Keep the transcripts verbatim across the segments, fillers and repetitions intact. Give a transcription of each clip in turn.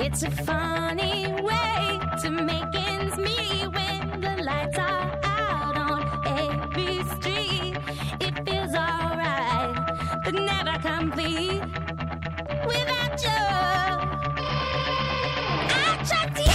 It's a funny way to make ends meet when the lights are out on every street. It feels alright, but never complete without you. I trust you.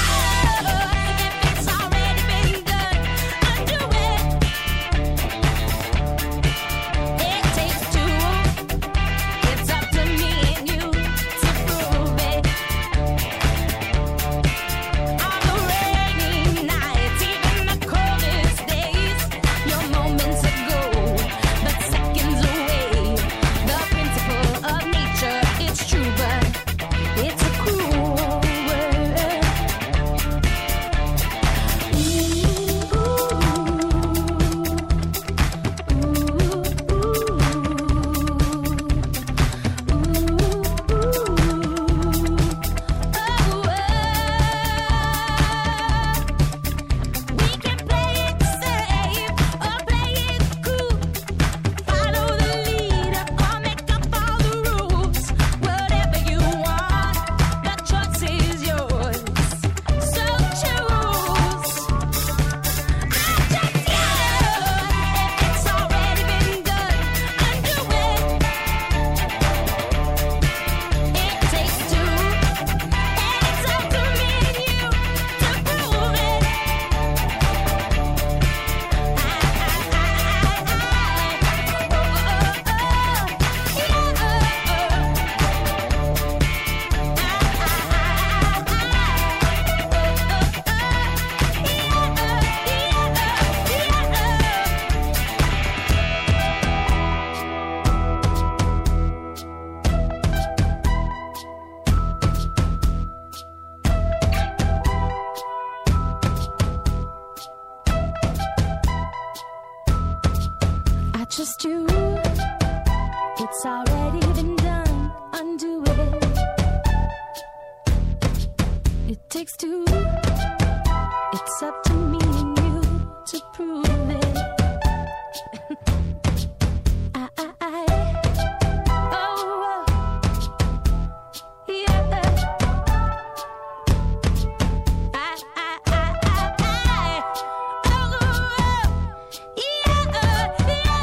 Just you, it's already been done, undo it. It takes two, it's up to me and you to prove it. I, I, I, oh, oh, yeah. I, I, I, I, oh, oh, yeah, yeah.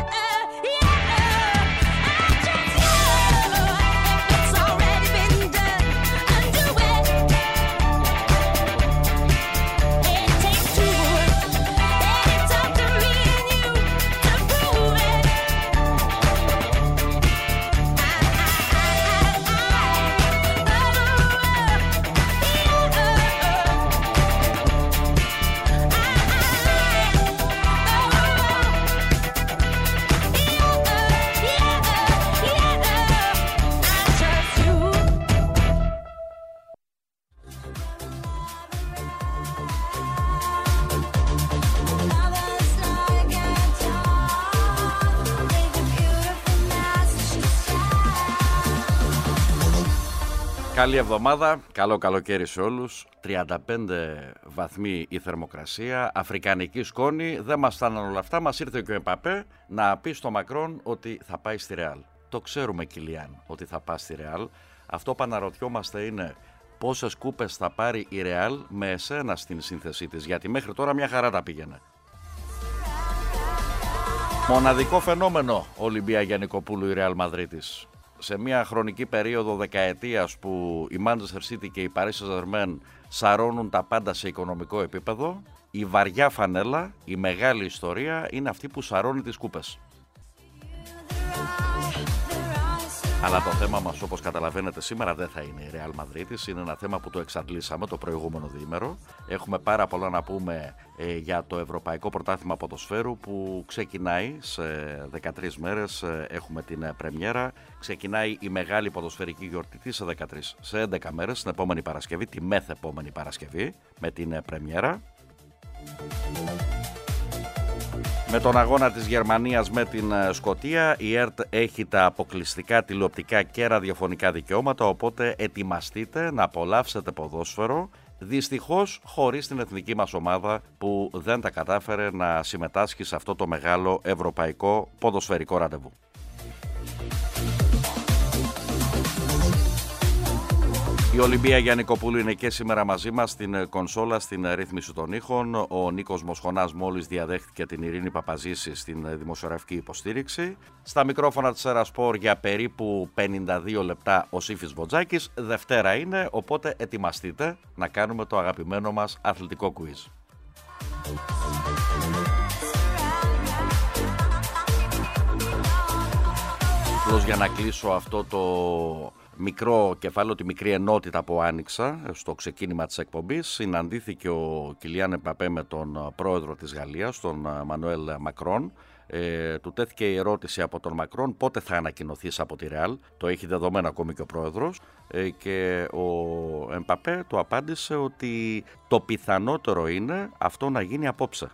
Καλή εβδομάδα, καλό καλοκαίρι σε όλους. τριάντα πέντε βαθμοί η θερμοκρασία, αφρικανική σκόνη, δεν μας φτάναν όλα αυτά. Μας ήρθε και ο Εμπαπέ να πει στο Μακρόν ότι θα πάει στη Ρεάλ. Το ξέρουμε, Κιλιάν, ότι θα πάει στη Ρεάλ. Αυτό που αναρωτιόμαστε είναι πόσες κούπες θα πάρει η Ρεάλ με εσένα στην σύνθεσή της, γιατί μέχρι τώρα μια χαρά τα πήγαινε. Μοναδικό φαινόμενο Ολυμπία Γιαννικοπούλου η Ρεάλ Μαδρίτης. Σε μια χρονική περίοδο δεκαετίας που η Manchester City και η Paris Saint-Germain σαρώνουν τα πάντα σε οικονομικό επίπεδο, η βαριά φανέλα, η μεγάλη ιστορία είναι αυτή που σαρώνει τις κούπες. Αλλά το θέμα μας, όπως καταλαβαίνετε, σήμερα δεν θα είναι η Real Madrid. Είναι ένα θέμα που το εξαντλήσαμε το προηγούμενο διήμερο. Έχουμε πάρα πολλά να πούμε ε, για το Ευρωπαϊκό Πρωτάθλημα Ποδοσφαίρου που ξεκινάει σε δεκατρείς μέρες. Ε, έχουμε την ε, πρεμιέρα. Ξεκινάει η μεγάλη ποδοσφαιρική γιορτή σε δεκατρείς. Σε έντεκα μέρες, την επόμενη Παρασκευή, τη μεθεπόμενη Παρασκευή, με την ε, πρεμιέρα. Με τον αγώνα της Γερμανίας με την Σκωτία, η ΕΡΤ έχει τα αποκλειστικά τηλεοπτικά και ραδιοφωνικά δικαιώματα, οπότε ετοιμαστείτε να απολαύσετε ποδόσφαιρο, δυστυχώς χωρίς την εθνική μας ομάδα που δεν τα κατάφερε να συμμετάσχει σε αυτό το μεγάλο ευρωπαϊκό ποδοσφαιρικό ραντεβού. Η Ολυμπία Γιαννικοπούλου είναι και σήμερα μαζί μας στην κονσόλα, στην ρύθμιση των ήχων. Ο Νίκος Μοσχονάς μόλις διαδέχτηκε την Ειρήνη Παπαζήση στην δημοσιογραφική υποστήριξη. Στα μικρόφωνα της Ερασπορ για περίπου πενήντα δύο λεπτά ο Σύφης Βοτζάκης. Δευτέρα είναι, οπότε ετοιμαστείτε να κάνουμε το αγαπημένο μας αθλητικό quiz. Απλώς για να κλείσω αυτό το μικρό κεφάλαιο, τη μικρή ενότητα που άνοιξα στο ξεκίνημα της εκπομπής, συναντήθηκε ο Κιλιάν Εμπαπέ με τον πρόεδρο της Γαλλίας, τον Μανουέλ Μακρόν. Ε, του τέθηκε η ερώτηση από τον Μακρόν πότε θα ανακοινωθείς από τη Ρεάλ. Το έχει δεδομένο ακόμη και ο πρόεδρος. Ε, και ο Εμπαπέ του απάντησε ότι το πιθανότερο είναι αυτό να γίνει απόψε.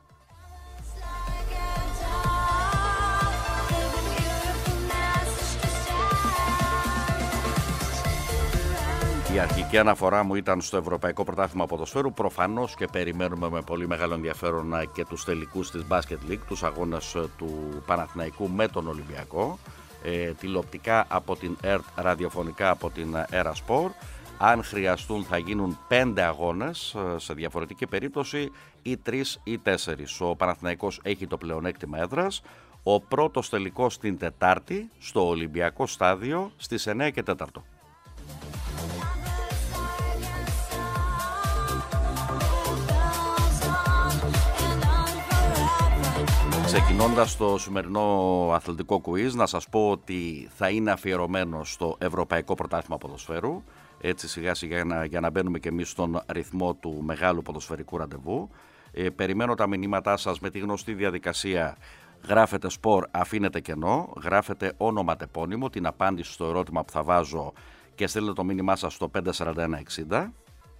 Η αρχική αναφορά μου ήταν στο Ευρωπαϊκό Πρωτάθλημα Ποδοσφαίρου. Προφανώς και περιμένουμε με πολύ μεγάλο ενδιαφέρον και τους τελικούς της Basket League, τους αγώνες του Παναθηναϊκού με τον Ολυμπιακό. Ε, τηλεοπτικά από την ΕΡΤ, ραδιοφωνικά από την Ερασπορ. Αν χρειαστούν θα γίνουν πέντε αγώνες σε διαφορετική περίπτωση, ή τρεις ή τέσσερις. Ο Παναθηναϊκός έχει το πλεονέκτημα έδρας. Ο πρώτος τελικός την Τετάρτη στο Ολυμπιακό Στάδιο στις εννιά και τέσσερα. Ξεκινώντας το σημερινό αθλητικό quiz, να σας πω ότι θα είναι αφιερωμένο στο Ευρωπαϊκό Πρωτάθλημα Ποδοσφαίρου. Έτσι σιγά σιγά για να, για να μπαίνουμε και εμείς στον ρυθμό του μεγάλου ποδοσφαιρικού ραντεβού. Ε, περιμένω τα μηνύματά σας με τη γνωστή διαδικασία. Γράφετε σπορ, αφήνετε κενό, γράφετε όνομα τεπώνυμο, την απάντηση στο ερώτημα που θα βάζω και στείλετε το μήνυμά σας στο πέντε σαράντα ένα εξήντα.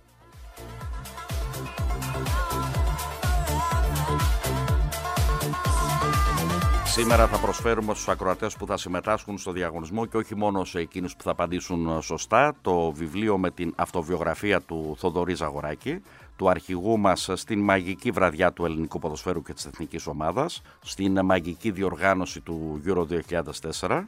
Σήμερα θα προσφέρουμε στους ακροατές που θα συμμετάσχουν στο διαγωνισμό και όχι μόνο σε εκείνους που θα απαντήσουν σωστά το βιβλίο με την αυτοβιογραφία του Θοδωρή Ζαγοράκη, του αρχηγού μας στην μαγική βραδιά του ελληνικού ποδοσφαίρου και της εθνικής ομάδας, στην μαγική διοργάνωση του Euro δύο χιλιάδες τέσσερα.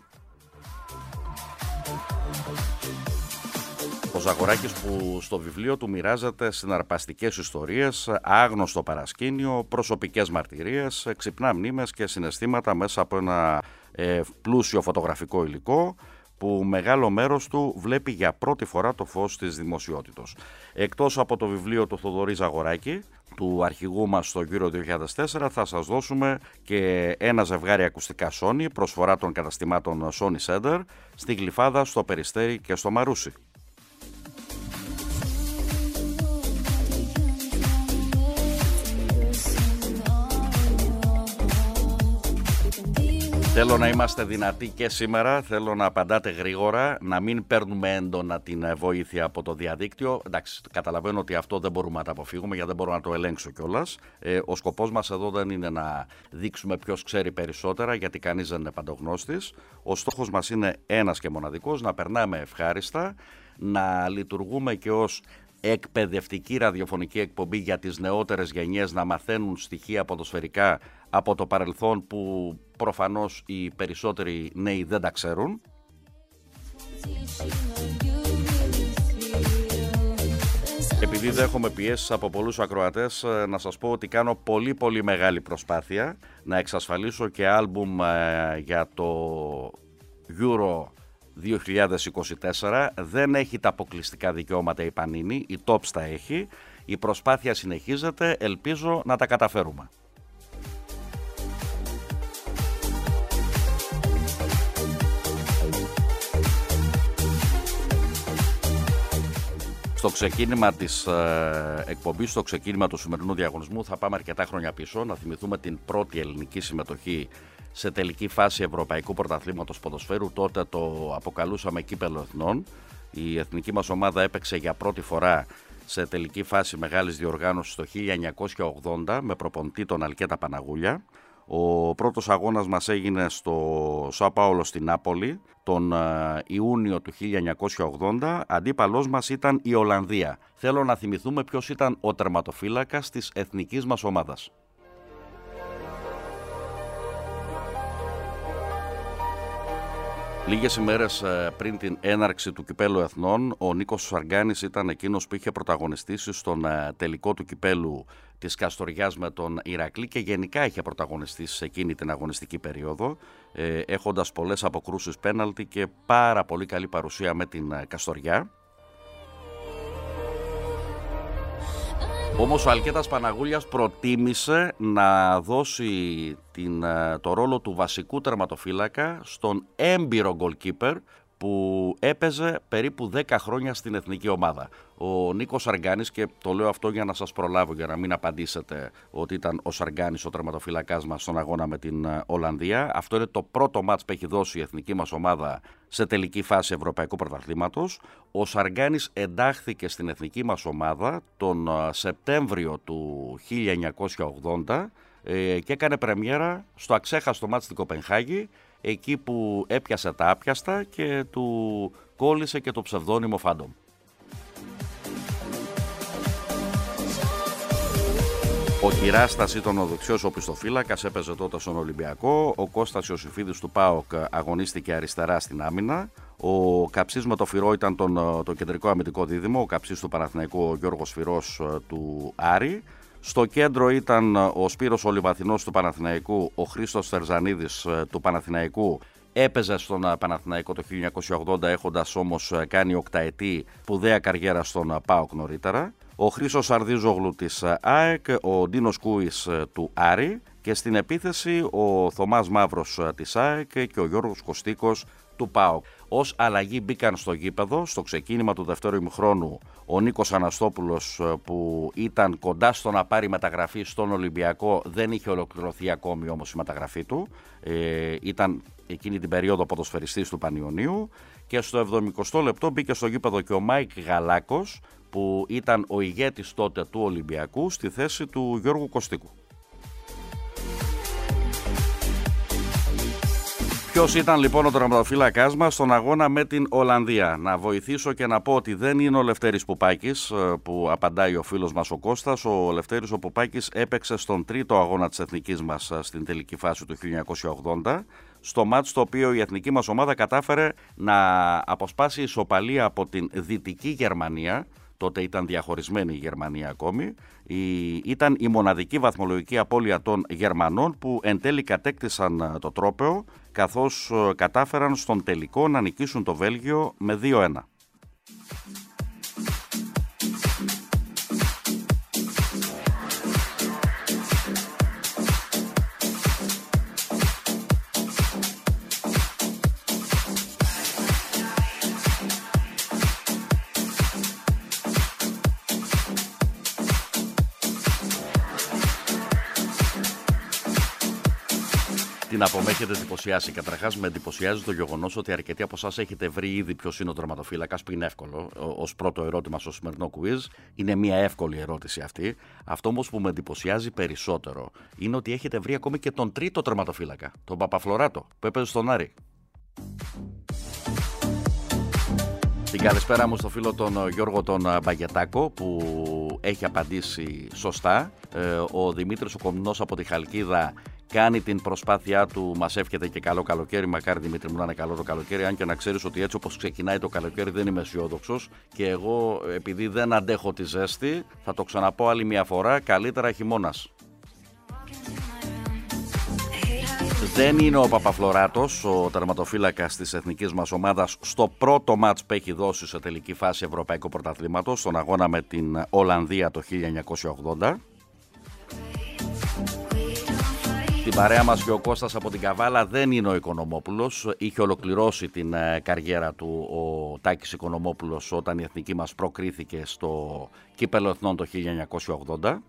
Ο Ζαγοράκης που στο βιβλίο του μοιράζεται συναρπαστικές ιστορίες, άγνωστο παρασκήνιο, προσωπικές μαρτυρίες, ξυπνά μνήμες και συναισθήματα μέσα από ένα ε, πλούσιο φωτογραφικό υλικό που μεγάλο μέρος του βλέπει για πρώτη φορά το φως της δημοσιότητος. Εκτός από το βιβλίο του Θοδωρή Ζαγοράκη, του αρχηγού μας στο Euro δύο χιλιάδες τέσσερα, θα σας δώσουμε και ένα ζευγάρι ακουστικά Sony, προσφορά των καταστημάτων Sony Center, στη Γλυφάδα, στο Περιστέρι και στο Μαρούσι. Θέλω να είμαστε δυνατοί και σήμερα, θέλω να απαντάτε γρήγορα, να μην παίρνουμε έντονα την βοήθεια από το διαδίκτυο. Εντάξει, καταλαβαίνω ότι αυτό δεν μπορούμε να το αποφύγουμε γιατί δεν μπορώ να το ελέγξω κιόλας. Ε, ο σκοπός μας εδώ δεν είναι να δείξουμε ποιος ξέρει περισσότερα, γιατί κανείς δεν είναι παντογνώστης. Ο στόχος μας είναι ένας και μοναδικός, να περνάμε ευχάριστα, να λειτουργούμε και ως εκπαιδευτική ραδιοφωνική εκπομπή για τις νεότερες γενιές, να μαθαίνουν στοιχεία ποδοσφαιρικά από το παρελθόν που προφανώς οι περισσότεροι νέοι δεν τα ξέρουν. Επειδή δέχομαι πιέσεις από πολλούς ακροατές, να σας πω ότι κάνω πολύ πολύ μεγάλη προσπάθεια να εξασφαλίσω και άλμπουμ για το Euro δύο χιλιάδες είκοσι τέσσερα. Δεν έχει τα αποκλειστικά δικαιώματα η Πανίνη, η Tops τα έχει. Η προσπάθεια συνεχίζεται, ελπίζω να τα καταφέρουμε. Στο ξεκίνημα της ε, εκπομπής, στο ξεκίνημα του σημερινού διαγωνισμού θα πάμε αρκετά χρόνια πίσω, να θυμηθούμε την πρώτη ελληνική συμμετοχή σε τελική φάση Ευρωπαϊκού Πρωταθλήματος Ποδοσφαίρου. Τότε το αποκαλούσαμε Κύπελλο Εθνών. Η εθνική μας ομάδα έπαιξε για πρώτη φορά σε τελική φάση μεγάλης διοργάνωσης το χίλια εννιακόσια ογδόντα με προπονητή τον Αλκέτα Παναγούλια. Ο πρώτος αγώνας μας έγινε στο Σάο Πάολο στην Νάπολη τον Ιούνιο του χίλια εννιακόσια ογδόντα. Αντίπαλός μας ήταν η Ολλανδία. Θέλω να θυμηθούμε ποιος ήταν ο τερματοφύλακας της εθνικής μας ομάδας. Λίγες ημέρες πριν την έναρξη του Κυπέλλου Εθνών, ο Νίκος Σαργάνης ήταν εκείνος που είχε πρωταγωνιστήσει στον τελικό του κυπέλλου της Καστοριάς με τον Ηρακλή και γενικά είχε πρωταγωνιστήσει σε εκείνη την αγωνιστική περίοδο, έχοντας πολλές αποκρούσεις πέναλτι και πάρα πολύ καλή παρουσία με την Καστοριά. Όμως ο Αλκέτας Παναγούλιας προτίμησε να δώσει την, το ρόλο του βασικού τερματοφύλακα στον έμπειρο goalkeeper που έπαιζε περίπου δέκα χρόνια στην εθνική ομάδα. Ο Νίκος Σαργάνης, και το λέω αυτό για να σας προλάβω, για να μην απαντήσετε ότι ήταν ο Σαργάνης ο τερματοφύλακάς μας στον αγώνα με την Ολλανδία. Αυτό είναι το πρώτο μάτς που έχει δώσει η εθνική μας ομάδα σε τελική φάση Ευρωπαϊκού Πρωταθλήματος. Ο Σαργάνης εντάχθηκε στην εθνική μας ομάδα τον Σεπτέμβριο του χίλια εννιακόσια ογδόντα ε, και έκανε πρεμιέρα στο αξέχαστο μάτς στην Κοπενχάγη, εκεί που έπιασε τα άπιαστα και του κόλλησε και το ψευδόνυμο Φάντομ. Ο Κυράστας ήταν ο δεξιός οπισθοφύλακας, έπαιζε τότε στον Ολυμπιακό. Ο Κώστας Ιωσήφιδης του ΠΑΟΚ αγωνίστηκε αριστερά στην άμυνα. Ο Καψής με το Φυρό ήταν τον, το κεντρικό αμυντικό δίδυμο. Ο Καψής του Παναθηναϊκού, ο Γιώργος Φυρός του Άρη. Στο κέντρο ήταν ο Σπύρος Ολιβαθινός του Παναθηναϊκού, ο Χρήστος Θερζανίδης του Παναθηναϊκού. Έπαιζε στον Παναθηναϊκό το χίλια εννιακόσια ογδόντα, έχοντας όμως κάνει οκταετή σπουδαία καριέρα στον ΠΑΟΚ νωρίτερα. Ο Χρήστος Αρδίζογλου της ΑΕΚ, ο Ντίνος Κούης του Άρη και στην επίθεση ο Θωμάς Μαύρος της ΑΕΚ και ο Γιώργος Κωστίκος του ΠΑΟΚ. Ως αλλαγή μπήκαν στο γήπεδο στο ξεκίνημα του δεύτερου ημιχρόνου ο Νίκος Αναστόπουλος, που ήταν κοντά στο να πάρει μεταγραφή στον Ολυμπιακό, δεν είχε ολοκληρωθεί ακόμη όμως η μεταγραφή του, ε, ήταν εκείνη την περίοδο ποδοσφαιριστής του Πανιωνίου, και στο εβδομηκοστό λεπτό μπήκε στο γήπεδο και ο Μάικ Γαλάκος, που ήταν ο ηγέτης τότε του Ολυμπιακού, στη θέση του Γιώργου Κωστίκου. Ποιος ήταν λοιπόν ο τερματοφύλακάς μας στον αγώνα με την Ολλανδία? Να βοηθήσω και να πω ότι δεν είναι ο Λευτέρης Πουπάκης, που απαντάει ο φίλος μας ο Κώστας. Ο Λευτέρης ο Πουπάκης έπαιξε στον τρίτο αγώνα της εθνικής μας στην τελική φάση του χίλια εννιακόσια ογδόντα, στο μάτς στο οποίο η εθνική μας ομάδα κατάφερε να αποσπάσει ισοπαλία από την Δυτική Γερμανία. Τότε ήταν διαχωρισμένη η Γερμανία ακόμη. Η, ήταν η μοναδική βαθμολογική απώλεια των Γερμανών που εν τέλει κατέκτησαν το τρόπαιο, καθώς κατάφεραν στον τελικό να νικήσουν το Βέλγιο με δύο ένα. Την από με έχετε εντυπωσιάσει. Καταρχάς, με εντυπωσιάζει το γεγονός ότι αρκετοί από εσάς έχετε βρει ήδη ποιος είναι ο τερματοφύλακας, που είναι εύκολο. Ως πρώτο ερώτημα στο σημερινό quiz. Είναι μια εύκολη ερώτηση αυτή. Αυτό όμως που με εντυπωσιάζει περισσότερο είναι ότι έχετε βρει ακόμη και τον τρίτο τερματοφύλακα, τον Παπαφλωράτο, που έπαιζε στον Άρη. Την καλησπέρα μου στο φίλο τον Γιώργο τον Μπαγετάκο, που έχει απαντήσει σωστά. Ο Δημήτρης ο Κομνός από τη Χαλκίδα κάνει την προσπάθειά του, μας εύχεται και καλό καλοκαίρι. Μακάρι Δημήτρη μου να είναι καλό το καλοκαίρι, αν και να ξέρεις ότι έτσι όπως ξεκινάει το καλοκαίρι δεν είμαι αισιόδοξος, και εγώ επειδή δεν αντέχω τη ζέστη, θα το ξαναπώ άλλη μια φορά, καλύτερα χειμώνας. Δεν είναι ο Παπαφλωράτος ο τερματοφύλακας της εθνικής μας ομάδας στο πρώτο μάτς που έχει δώσει σε τελική φάση Ευρωπαϊκού Πρωταθλήματος, στον αγώνα με την Ολλανδία το χίλια εννιακόσια ογδόντα. Την παρέα μας και ο Κώστας από την Καβάλα δεν είναι ο Οικονομόπουλος. Είχε ολοκληρώσει την καριέρα του ο Τάκης Οικονομόπουλος όταν η εθνική μας προκρίθηκε στο Κύπελλο Εθνών το χίλια εννιακόσια ογδόντα.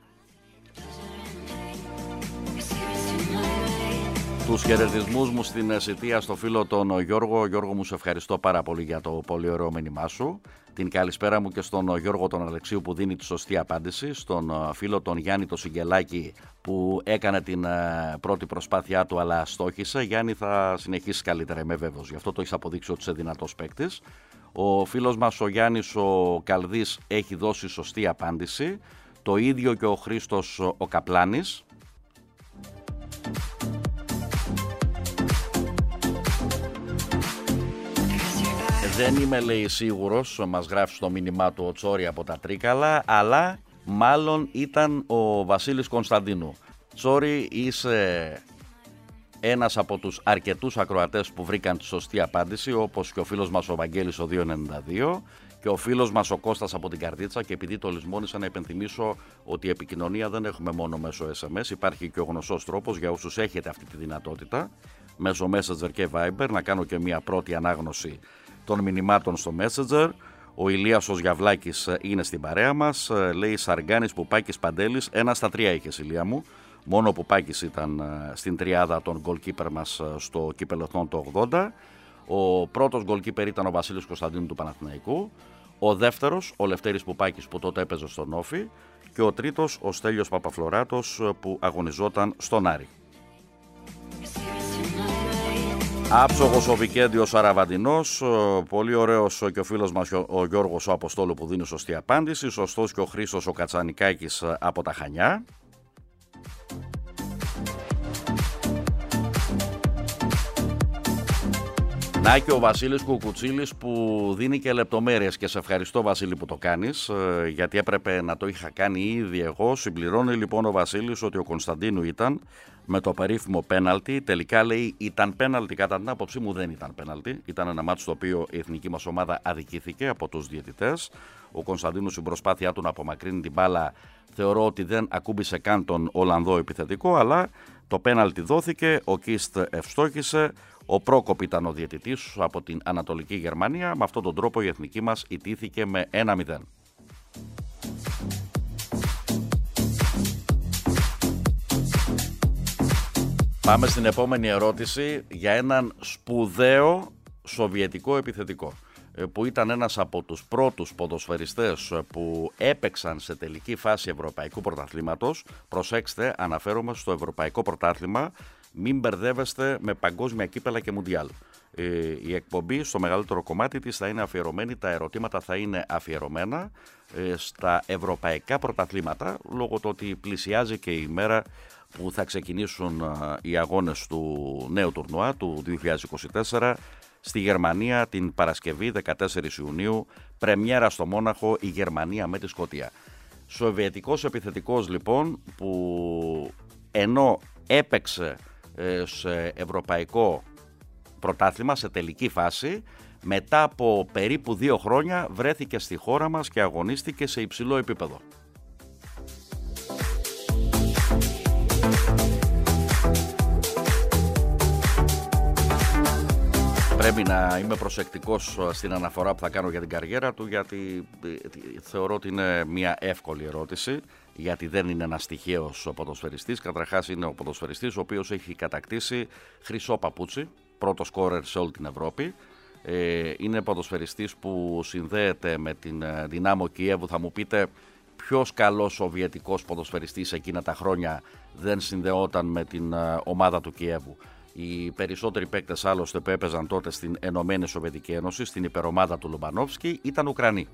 Τους χαιρετισμούς μου στην εισιτία στο φίλο τον Γιώργο. Γιώργο μου, σε ευχαριστώ πάρα πολύ για το πολύ ωραίο μήνυμά σου. Την καλησπέρα μου και στον Γιώργο τον Αλεξίου που δίνει τη σωστή απάντηση. Στον φίλο τον Γιάννη το Σιγκελάκη που έκανε την πρώτη προσπάθειά του αλλά στόχισε. Γιάννη, θα συνεχίσει καλύτερα, είμαι βέβαιος. Γι' αυτό το έχεις αποδείξει ότι είσαι δυνατός παίκτης. Ο φίλος μας ο Γιάννης ο Καλδής έχει δώσει σωστή απάντηση. Το ίδιο και ο Χρήστος ο Καπλάνης. Δεν είμαι, λέει, σίγουρος, μας γράφει στο μήνυμά του ο Τσόρι από τα Τρίκαλα, αλλά μάλλον ήταν ο Βασίλης Κωνσταντίνου. Τσόρι, είσαι ένας από τους αρκετούς ακροατές που βρήκαν τη σωστή απάντηση, όπως και ο φίλος μας ο Βαγγέλης ο δύο ενενήντα δύο και ο φίλος μας ο Κώστας από την Καρδίτσα. Και επειδή το λησμόνησα, να υπενθυμίσω ότι η επικοινωνία δεν έχουμε μόνο μέσω ες εμ ες, υπάρχει και ο γνωστός τρόπος για όσους έχετε αυτή τη δυνατότητα, μέσω Messenger και Viber, να κάνω και μια πρώτη ανάγνωση των μηνυμάτων στο Messenger. Ο Ηλίας ο Γιαβλάκης είναι στην παρέα μας, λέει Σαργκάνης, Πουπάκης, Παντέλης, ένα στα τρία είχες, Ηλία μου. Μόνο ο Πουπάκης ήταν στην τριάδα των goalkeeper μας στο κύπελλο Εθνών το ογδόντα. Ο πρώτος goalkeeper ήταν ο Βασίλης Κωνσταντίνου του Παναθηναϊκού. Ο δεύτερος, ο Λευτέρης Πουπάκης, που τότε έπαιζε στον Όφη. Και ο τρίτος, ο Στέλιος Παπαφλωράτος, που αγωνιζόταν στον Άρη. Άψογος ο Βικέντιος Αραβαντινός, πολύ ωραίος και ο φίλος μας ο Γιώργος ο Αποστόλου που δίνει σωστή απάντηση. Σωστός και ο Χρήστος ο Κατσανικάκης από τα Χανιά. Να και ο Βασίλης Κουκουτσίλης που δίνει και λεπτομέρειες, και σε ευχαριστώ, Βασίλη, που το κάνεις, γιατί έπρεπε να το είχα κάνει ήδη εγώ. Συμπληρώνει λοιπόν ο Βασίλης ότι ο Κωνσταντίνου ήταν με το περίφημο πέναλτι. Τελικά, λέει, ήταν πέναλτι. Κατά την άποψή μου δεν ήταν πέναλτι. Ήταν ένα μάτσο στο οποίο η εθνική μας ομάδα αδικήθηκε από τους διαιτητές. Ο Κωνσταντίνου στην προσπάθειά του να απομακρύνει την μπάλα θεωρώ ότι δεν ακούμπησε καν τον Ολλανδό επιθετικό, αλλά το πέναλτι δόθηκε, ο Κίστ ευστόχησε. Ο Πρόκοπ ήταν ο διαιτητής από την Ανατολική Γερμανία. Με αυτόν τον τρόπο η εθνική μας ιτήθηκε με ένα μηδέν. Πάμε στην επόμενη ερώτηση για έναν σπουδαίο σοβιετικό επιθετικό, που ήταν ένας από τους πρώτους ποδοσφαιριστές που έπαιξαν σε τελική φάση Ευρωπαϊκού Πρωταθλήματος. Προσέξτε, αναφέρομαι στο Ευρωπαϊκό Πρωτάθλημα, μην μπερδεύεστε με παγκόσμια κύπελα και μουντιάλ. Η εκπομπή στο μεγαλύτερο κομμάτι της θα είναι αφιερωμένη, τα ερωτήματα θα είναι αφιερωμένα στα ευρωπαϊκά πρωταθλήματα, λόγω του ότι πλησιάζει και η μέρα που θα ξεκινήσουν οι αγώνες του νέου τουρνουά του δύο χιλιάδες είκοσι τέσσερα στη Γερμανία την Παρασκευή δεκατέσσερις Ιουνίου, πρεμιέρα στο Μόναχο, η Γερμανία με τη Σκωτία. Σοβιετικός επιθετικός λοιπόν, που ενώ έπαιξε σε ευρωπαϊκό πρωτάθλημα σε τελική φάση, μετά από περίπου δύο χρόνια βρέθηκε στη χώρα μας και αγωνίστηκε σε υψηλό επίπεδο. Πρέπει να είμαι προσεκτικός στην αναφορά που θα κάνω για την καριέρα του, γιατί θεωρώ ότι είναι μια εύκολη ερώτηση, γιατί δεν είναι ένας τυχαίος ποδοσφαιριστής. Καταρχάς είναι ο ποδοσφαιριστής ο οποίος έχει κατακτήσει χρυσό παπούτσι, πρώτο σκόρερ σε όλη την Ευρώπη. Είναι ποδοσφαιριστής που συνδέεται με την Δυνάμο Κιέβου. Θα μου πείτε, ποιος καλός σοβιετικός ποδοσφαιριστής εκείνα τα χρόνια δεν συνδεόταν με την ομάδα του Κιέβου? Οι περισσότεροι παίκτες άλλωστε που έπαιζαν τότε στην Ενωμένη Σοβιετική Ένωση, στην υπερομάδα του Λομπανόφσκι, ήταν Ουκρανοί.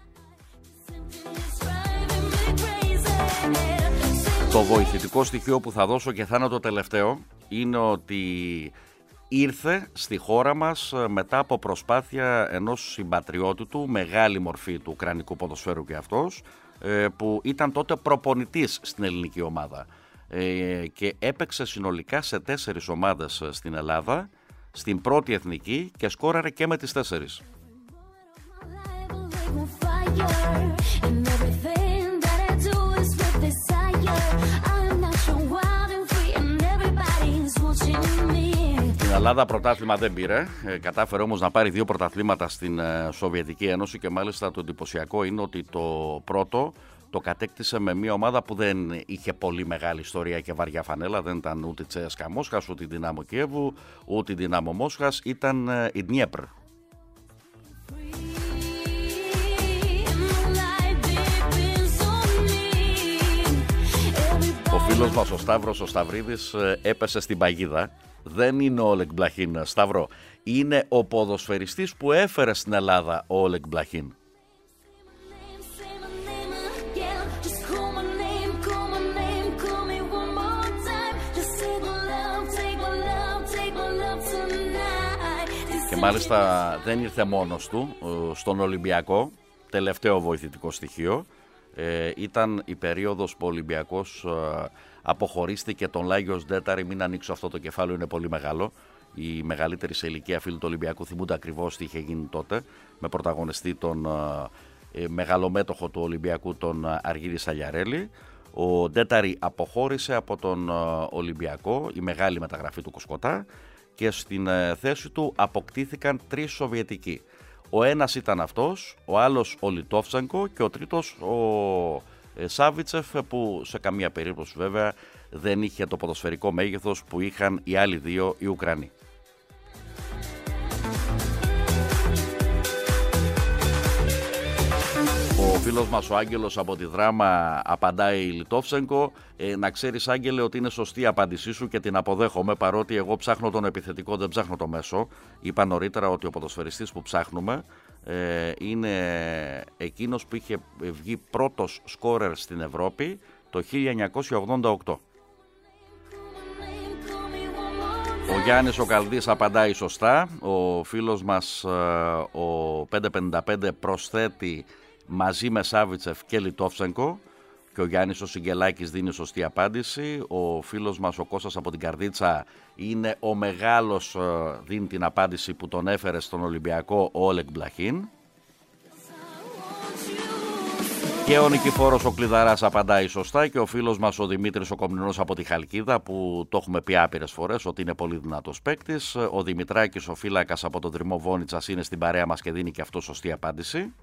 Το βοηθητικό στοιχείο που θα δώσω, και θα είναι το τελευταίο, είναι ότι ήρθε στη χώρα μας μετά από προσπάθεια ενός συμπατριώτη του, μεγάλη μορφή του ουκρανικού ποδοσφαίρου και αυτός, που ήταν τότε προπονητής στην ελληνική ομάδα. Και έπαιξε συνολικά σε τέσσερις ομάδες στην Ελλάδα, στην πρώτη εθνική, και σκόραρε και με τις τέσσερις. Στην Ελλάδα πρωτάθλημα δεν πήρε, κατάφερε όμως να πάρει δύο πρωταθλήματα στην Σοβιετική Ένωση, και μάλιστα το εντυπωσιακό είναι ότι το πρώτο το κατέκτησε με μια ομάδα που δεν είχε πολύ μεγάλη ιστορία και βαριά φανέλα. Δεν ήταν ούτε η Τσέσκα Μόσχας, ούτε η Δυνάμο Κιέβου, ούτε η Δυνάμο Μόσχας. Ήταν η Ντνιέπρ. Ο φίλος μας ο Σταύρος ο Σταυρίδης έπεσε στην παγίδα. Δεν είναι ο Όλεγκ Μπλαχίν, Σταύρο. Είναι ο ποδοσφαιριστής που έφερε στην Ελλάδα ο Όλεγκ Μπλαχίν. Και Μάλιστα δεν ήρθε μόνος του στον Ολυμπιακό, τελευταίο βοηθητικό στοιχείο. Ε, ήταν η περίοδος που ο Ολυμπιακός ε, αποχωρίστηκε τον Λάγιος Ντέταρη. Μην ανοίξω αυτό το κεφάλαιο, είναι πολύ μεγάλο. Οι μεγαλύτεροι σε ηλικία φίλοι του Ολυμπιακού θυμούνται ακριβώς τι είχε γίνει τότε, με πρωταγωνιστή τον ε, μεγαλομέτωχο του Ολυμπιακού, τον Αργύρη Σαλιαρέλη. Ο Ντέταρη αποχώρησε από τον ε, Ολυμπιακό, η μεγάλη μεταγραφή του Κοσκοτά, και στην ε, θέση του αποκτήθηκαν τρεις Σοβιετικοί. Ο ένας ήταν αυτός, ο άλλος ο Λιτόφτσενκο και ο τρίτος ο ε, Σάβιτσεφ, που σε καμία περίπτωση βέβαια δεν είχε το ποδοσφαιρικό μέγεθος που είχαν οι άλλοι δύο, οι Ουκρανοί. Ο φίλος μας ο Άγγελος από τη Δράμα απαντάει Λιτόφτσενκο. Ε, να ξέρεις, Άγγελε, ότι είναι σωστή η απάντησή σου και την αποδέχομαι, παρότι εγώ ψάχνω τον επιθετικό, δεν ψάχνω το μέσο. Είπα νωρίτερα ότι ο ποδοσφαιριστής που ψάχνουμε ε, είναι εκείνος που είχε βγει πρώτος σκόρερ στην Ευρώπη το χίλια εννιακόσια ογδόντα οκτώ. Ο Γιάννης ο Καλδής απαντάει σωστά. Ο φίλος μας ο πεντακόσια πενήντα πέντε προσθέτει μαζί με Σάβιτσεφ και Λιτόφτσενκο, και ο Γιάννης ο Σιγκελάκης δίνει σωστή απάντηση. Ο φίλος μας ο Κώστας από την Καρδίτσα είναι ο μεγάλος, δίνει την απάντηση που τον έφερε στον Ολυμπιακό, ο Όλεκ Μπλαχίν. Και ο Νικηφόρος ο Κλειδαράς απαντάει σωστά, και ο φίλος μας ο Δημήτρης ο Κομνηνός από τη Χαλκίδα, που το έχουμε πει άπειρες φορές ότι είναι πολύ δυνατός παίκτης. Ο Δημητράκης ο φύλακας από τον Τριμμό Βόνιτσας είναι στην παρέα μας και δίνει και αυτό σωστή απάντηση.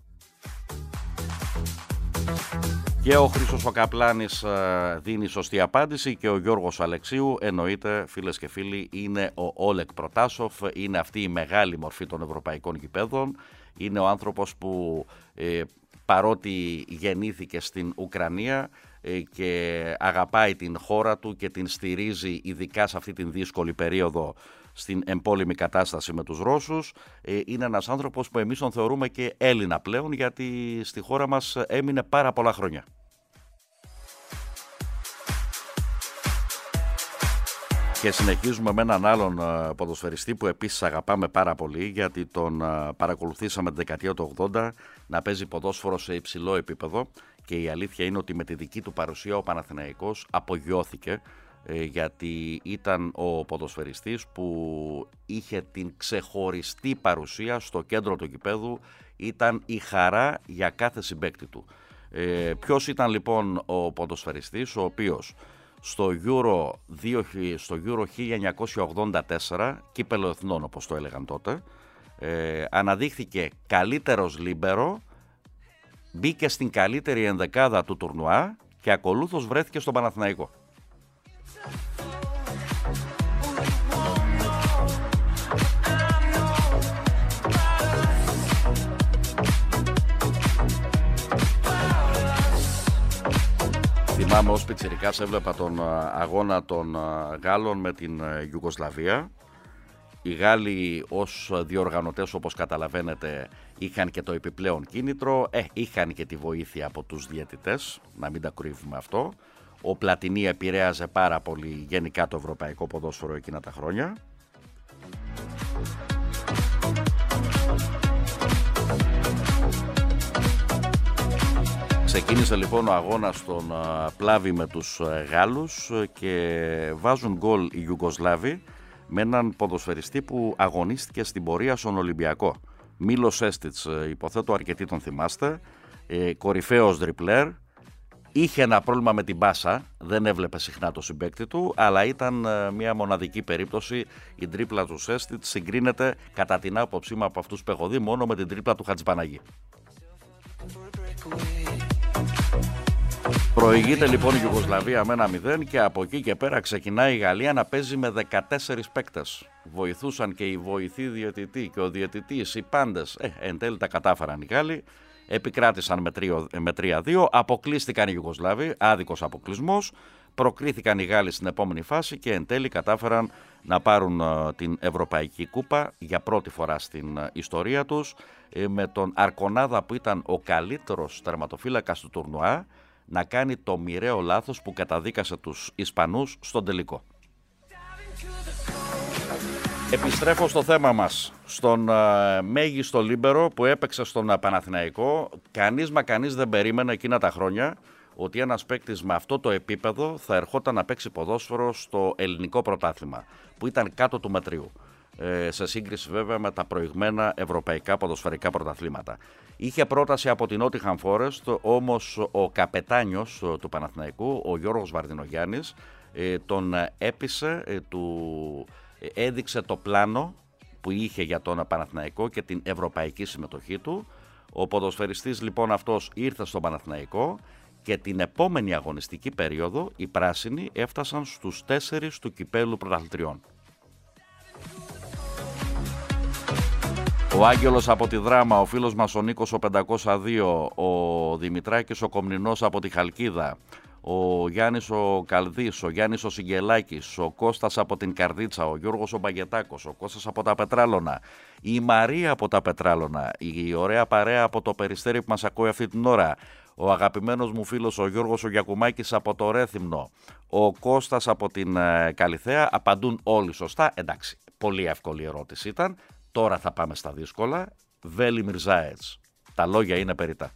Και ο Χρήστος ο Καπλάνης δίνει σωστή απάντηση, και ο Γιώργος Αλεξίου, εννοείται φίλες και φίλοι, είναι ο Όλεκ Προτάσοφ. Είναι αυτή η μεγάλη μορφή των ευρωπαϊκών γηπέδων. Είναι ο άνθρωπος που ε, παρότι γεννήθηκε στην Ουκρανία ε, και αγαπάει την χώρα του και την στηρίζει ειδικά σε αυτή την δύσκολη περίοδο στην εμπόλεμη κατάσταση με τους Ρώσους, ε, είναι ένας άνθρωπος που εμείς τον θεωρούμε και Έλληνα πλέον, γιατί στη χώρα μας έμεινε πάρα πολλά χρόνια. Και συνεχίζουμε με έναν άλλον ποδοσφαιριστή που επίσης αγαπάμε πάρα πολύ, γιατί τον παρακολουθήσαμε τη δεκαετία του ογδόντα να παίζει ποδόσφαιρο σε υψηλό επίπεδο, και η αλήθεια είναι ότι με τη δική του παρουσία ο Παναθηναϊκός απογειώθηκε, γιατί ήταν ο ποδοσφαιριστής που είχε την ξεχωριστή παρουσία στο κέντρο του γηπέδου, ήταν η χαρά για κάθε συμπαίκτη του. Ε, ποιος ήταν λοιπόν ο ποδοσφαιριστής ο οποίος στο Euro, στο Euro χίλια εννιακόσια ογδόντα τέσσερα, κύπελλο εθνών όπως το έλεγαν τότε, ε, αναδείχθηκε καλύτερος λίμπερο, μπήκε στην καλύτερη ενδεκάδα του τουρνουά και ακολούθως βρέθηκε στον Παναθηναϊκό. Θυμάμαι ως πιτσιρικάς έβλεπα τον αγώνα των Γάλλων με την Ιουγκοσλαβία. Οι Γάλλοι ως διοργανωτές, όπως καταλαβαίνετε, είχαν και το επιπλέον κίνητρο, ε, είχαν και τη βοήθεια από τους διαιτητές, να μην τα κρύβουμε αυτό. Ο Πλατινί επηρέαζε πάρα πολύ γενικά το ευρωπαϊκό ποδόσφαιρο εκείνα τα χρόνια. Ξεκίνησε λοιπόν ο αγώνας στον Πλάβη με τους Γάλλους και βάζουν γκολ οι Ιουγκοσλάβοι με έναν ποδοσφαιριστή που αγωνίστηκε στην πορεία στον Ολυμπιακό. Μίλος Έστιτς, υποθέτω αρκετοί τον θυμάστε, ε, κορυφαίος δριπλέρ, είχε ένα πρόβλημα με την πάσα, δεν έβλεπε συχνά το συμπαίκτη του, αλλά ήταν μια μοναδική περίπτωση. Η τρίπλα του Έστιτς συγκρίνεται κατά την άποψή μου από αυτούς που έχω δει μόνο με την τρίπλα του Χατζηπαναγή. Προηγείται λοιπόν η Ιουγκοσλαβία με ένα μηδέν και από εκεί και πέρα ξεκινάει η Γαλλία να παίζει με δεκατέσσερις παίκτες. Βοηθούσαν και οι βοηθοί διαιτητοί και ο διαιτητής, οι πάντες. Ε, εν τέλει τα κατάφεραν οι Γάλλοι, επικράτησαν με τρία δύο, αποκλείστηκαν οι Ιουγκοσλάβοι, άδικος αποκλεισμός, προκρίθηκαν οι Γάλλοι στην επόμενη φάση και εν τέλει κατάφεραν να πάρουν uh, την Ευρωπαϊκή Κούπα για πρώτη φορά στην uh, ιστορία τους, ε, με τον Αρκονάδα που ήταν ο καλύτερος τερματοφύλακας του τουρνουά να κάνει το μοιραίο λάθος που καταδίκασε τους Ισπανούς στον τελικό. Επιστρέφω στο θέμα μας, στον uh, μέγιστο λίμπερο που έπαιξε στον uh, Παναθηναϊκό. Κανείς μα κανείς δεν περίμενε εκείνα τα χρόνια ότι ένας παίκτης με αυτό το επίπεδο θα ερχόταν να παίξει ποδόσφαιρο στο ελληνικό πρωτάθλημα, που ήταν κάτω του μετρίου, ε, σε σύγκριση βέβαια με τα προηγμένα ευρωπαϊκά ποδοσφαιρικά πρωταθλήματα. Είχε πρόταση από την Nottingham Forest, όμως ο καπετάνιος του Παναθηναϊκού, ο Γιώργος Βαρδινογιάννης, ε, τον έπεισε, ε, του... έδειξε το πλάνο που είχε για τον Παναθηναϊκό και την ευρωπαϊκή συμμετοχή του. Ο ποδοσφαιριστής λοιπόν αυτός ήρθε στον Παναθηναϊκό και την επόμενη αγωνιστική περίοδο οι πράσινοι έφτασαν στους τέσσερις του κυπέλου πρωταθλητριών. Ο Άγγελος από τη Δράμα, ο φίλος μας ο Νίκος ο πεντακόσια δύο, ο Δημητράκης ο Κομνηνός από τη Χαλκίδα, ο Γιάννης ο Καλδής, ο Γιάννης ο Σιγγελάκης, ο Κώστας από την Καρδίτσα, ο Γιώργος ο Μπαγετάκος, ο Κώστας από τα Πετράλωνα, η Μαρία από τα Πετράλωνα, η ωραία παρέα από το Περιστέρι που μας ακούει αυτή την ώρα, ο αγαπημένος μου φίλος ο Γιώργος ο Γιακουμάκης από το Ρέθυμνο, ο Κώστας από την ε, Καλιθέα, απαντούν όλοι σωστά. Εντάξει, πολύ εύκολη ερώτηση ήταν. Τώρα θα πάμε στα δύσκολα. Βέλι Μιρζάετς. Τα λόγια είναι περιττά.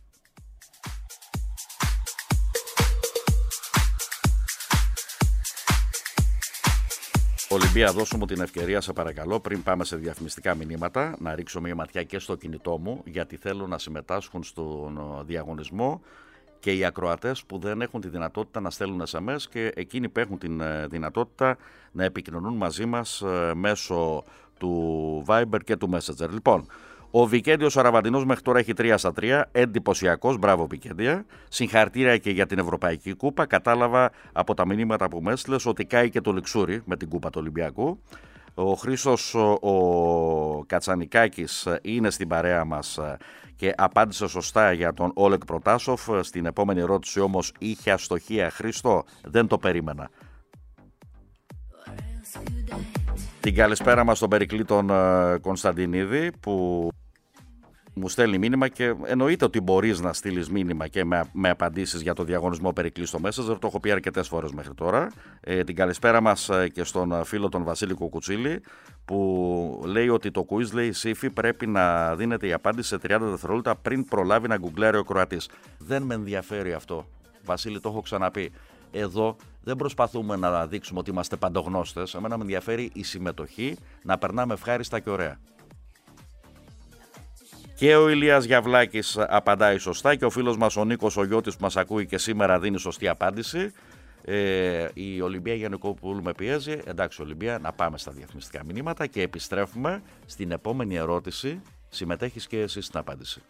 Ολυμπία, δώσου μου την ευκαιρία, σε παρακαλώ, πριν πάμε σε διαφημιστικά μηνύματα, να ρίξω μια ματιά και στο κινητό μου, γιατί θέλω να συμμετάσχουν στον διαγωνισμό και οι ακροατές που δεν έχουν τη δυνατότητα να στέλνουν ες εμ ες και εκείνοι που έχουν τη δυνατότητα να επικοινωνούν μαζί μας μέσω του Viber και του Messenger. Λοιπόν, ο Βικέντιος Αραβαντινός μέχρι τώρα έχει τρία στα τρία, εντυπωσιακός, μπράβο Βικέντια. Συγχαρητήρια και για την Ευρωπαϊκή Κούπα. Κατάλαβα από τα μηνύματα που με έστειλες ότι κάει και το Λιξούρι με την Κούπα του Ολυμπιακού. Ο Χρήστος ο Κατσανικάκης είναι στην παρέα μας και απάντησε σωστά για τον Όλεκ Προτάσοφ. Στην επόμενη ερώτηση όμως είχε αστοχία. Χρήστο, δεν το περίμενα. Την καλησπέρα μας στον Περικλή τον Κωνσταντινίδη που μου στέλνει μήνυμα και εννοείται ότι μπορείς να στείλεις μήνυμα και με, με απαντήσεις για το διαγωνισμό Περικλή στο Messenger, το έχω πει αρκετές φορές μέχρι τώρα. Ε, την καλησπέρα μας και στον φίλο τον Βασίλη Κουκουτσίλη που λέει ότι το quiz, λέει, Σύφη, πρέπει να δίνεται η απάντηση σε τριάντα δευτερόλεπτα πριν προλάβει να γκουγκλάρει ο Κροατής. Δεν με ενδιαφέρει αυτό, Βασίλη, το έχω ξαναπεί. Εδώ δεν προσπαθούμε να δείξουμε ότι είμαστε παντογνώστες. Εμένα με ενδιαφέρει η συμμετοχή, να περνάμε ευχάριστα και ωραία. Και ο Ηλίας Γιαβλάκης απαντάει σωστά και ο φίλος μας ο Νίκος ο Γιώτης που μας ακούει και σήμερα δίνει σωστή απάντηση. Ε, η Ολυμπία Γιαννικόπουλου με πιέζει. Εντάξει Ολυμπία, να πάμε στα διαφημιστικά μηνύματα και επιστρέφουμε στην επόμενη ερώτηση. Συμμετέχεις και εσύ στην απάντηση.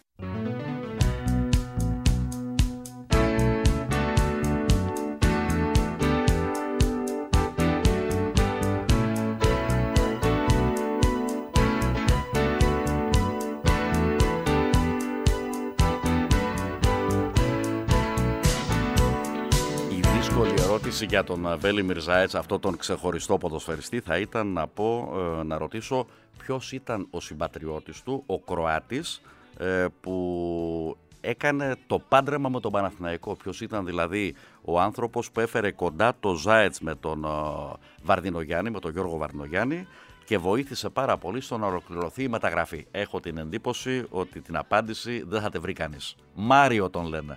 Για τον Βέλι Μιρζάετς, αυτό τον ξεχωριστό ποδοσφαιριστή, θα ήταν να πω, να ρωτήσω ποιος ήταν ο συμπατριώτης του, ο Κροάτης, που έκανε το πάντρεμα με τον Παναθηναϊκό. Ποιος ήταν δηλαδή ο άνθρωπος που έφερε κοντά το Ζάετς με τον Βαρδινογιάννη, με τον Γιώργο Βαρδινογιάννη και βοήθησε πάρα πολύ στο να ολοκληρωθεί η μεταγραφή. Έχω την εντύπωση ότι την απάντηση δεν θα τη βρει κανείς. Μάριο τον λένε.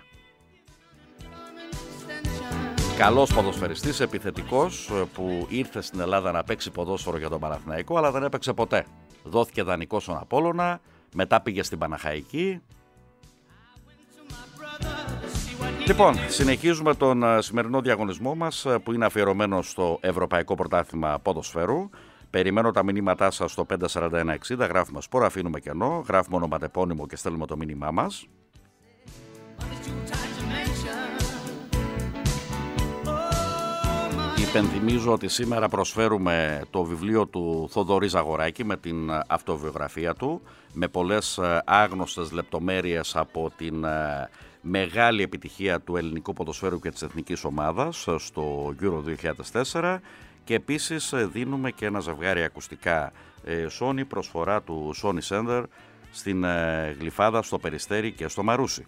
Καλός ποδοσφαιριστής, επιθετικός, που ήρθε στην Ελλάδα να παίξει ποδόσφαιρο για τον Παναθηναϊκό, αλλά δεν έπαιξε ποτέ. Δόθηκε δανεικός στον Απόλλωνα, μετά πήγε στην Παναχαϊκή. Λοιπόν, συνεχίζουμε τον σημερινό διαγωνισμό μας, που είναι αφιερωμένο στο Ευρωπαϊκό Πρωτάθλημα Ποδοσφαίρου. Περιμένω τα μηνύματά σας στο πέντε σαράντα ένα εξήντα, γράφουμε σπορ, αφήνουμε κενό, γράφουμε ονοματεπώνυμο και στέλνουμε το μήνυμά μας. Υπενθυμίζω ότι σήμερα προσφέρουμε το βιβλίο του Θοδωρή Ζαγοράκη με την αυτοβιογραφία του, με πολλές άγνωστες λεπτομέρειες από την μεγάλη επιτυχία του ελληνικού ποδοσφαίρου και της εθνικής ομάδας στο Euro δύο χιλιάδες τέσσερα και επίσης δίνουμε και ένα ζευγάρι ακουστικά Sony, προσφορά του Sony Center στην Γλυφάδα, στο Περιστέρι και στο Μαρούσι.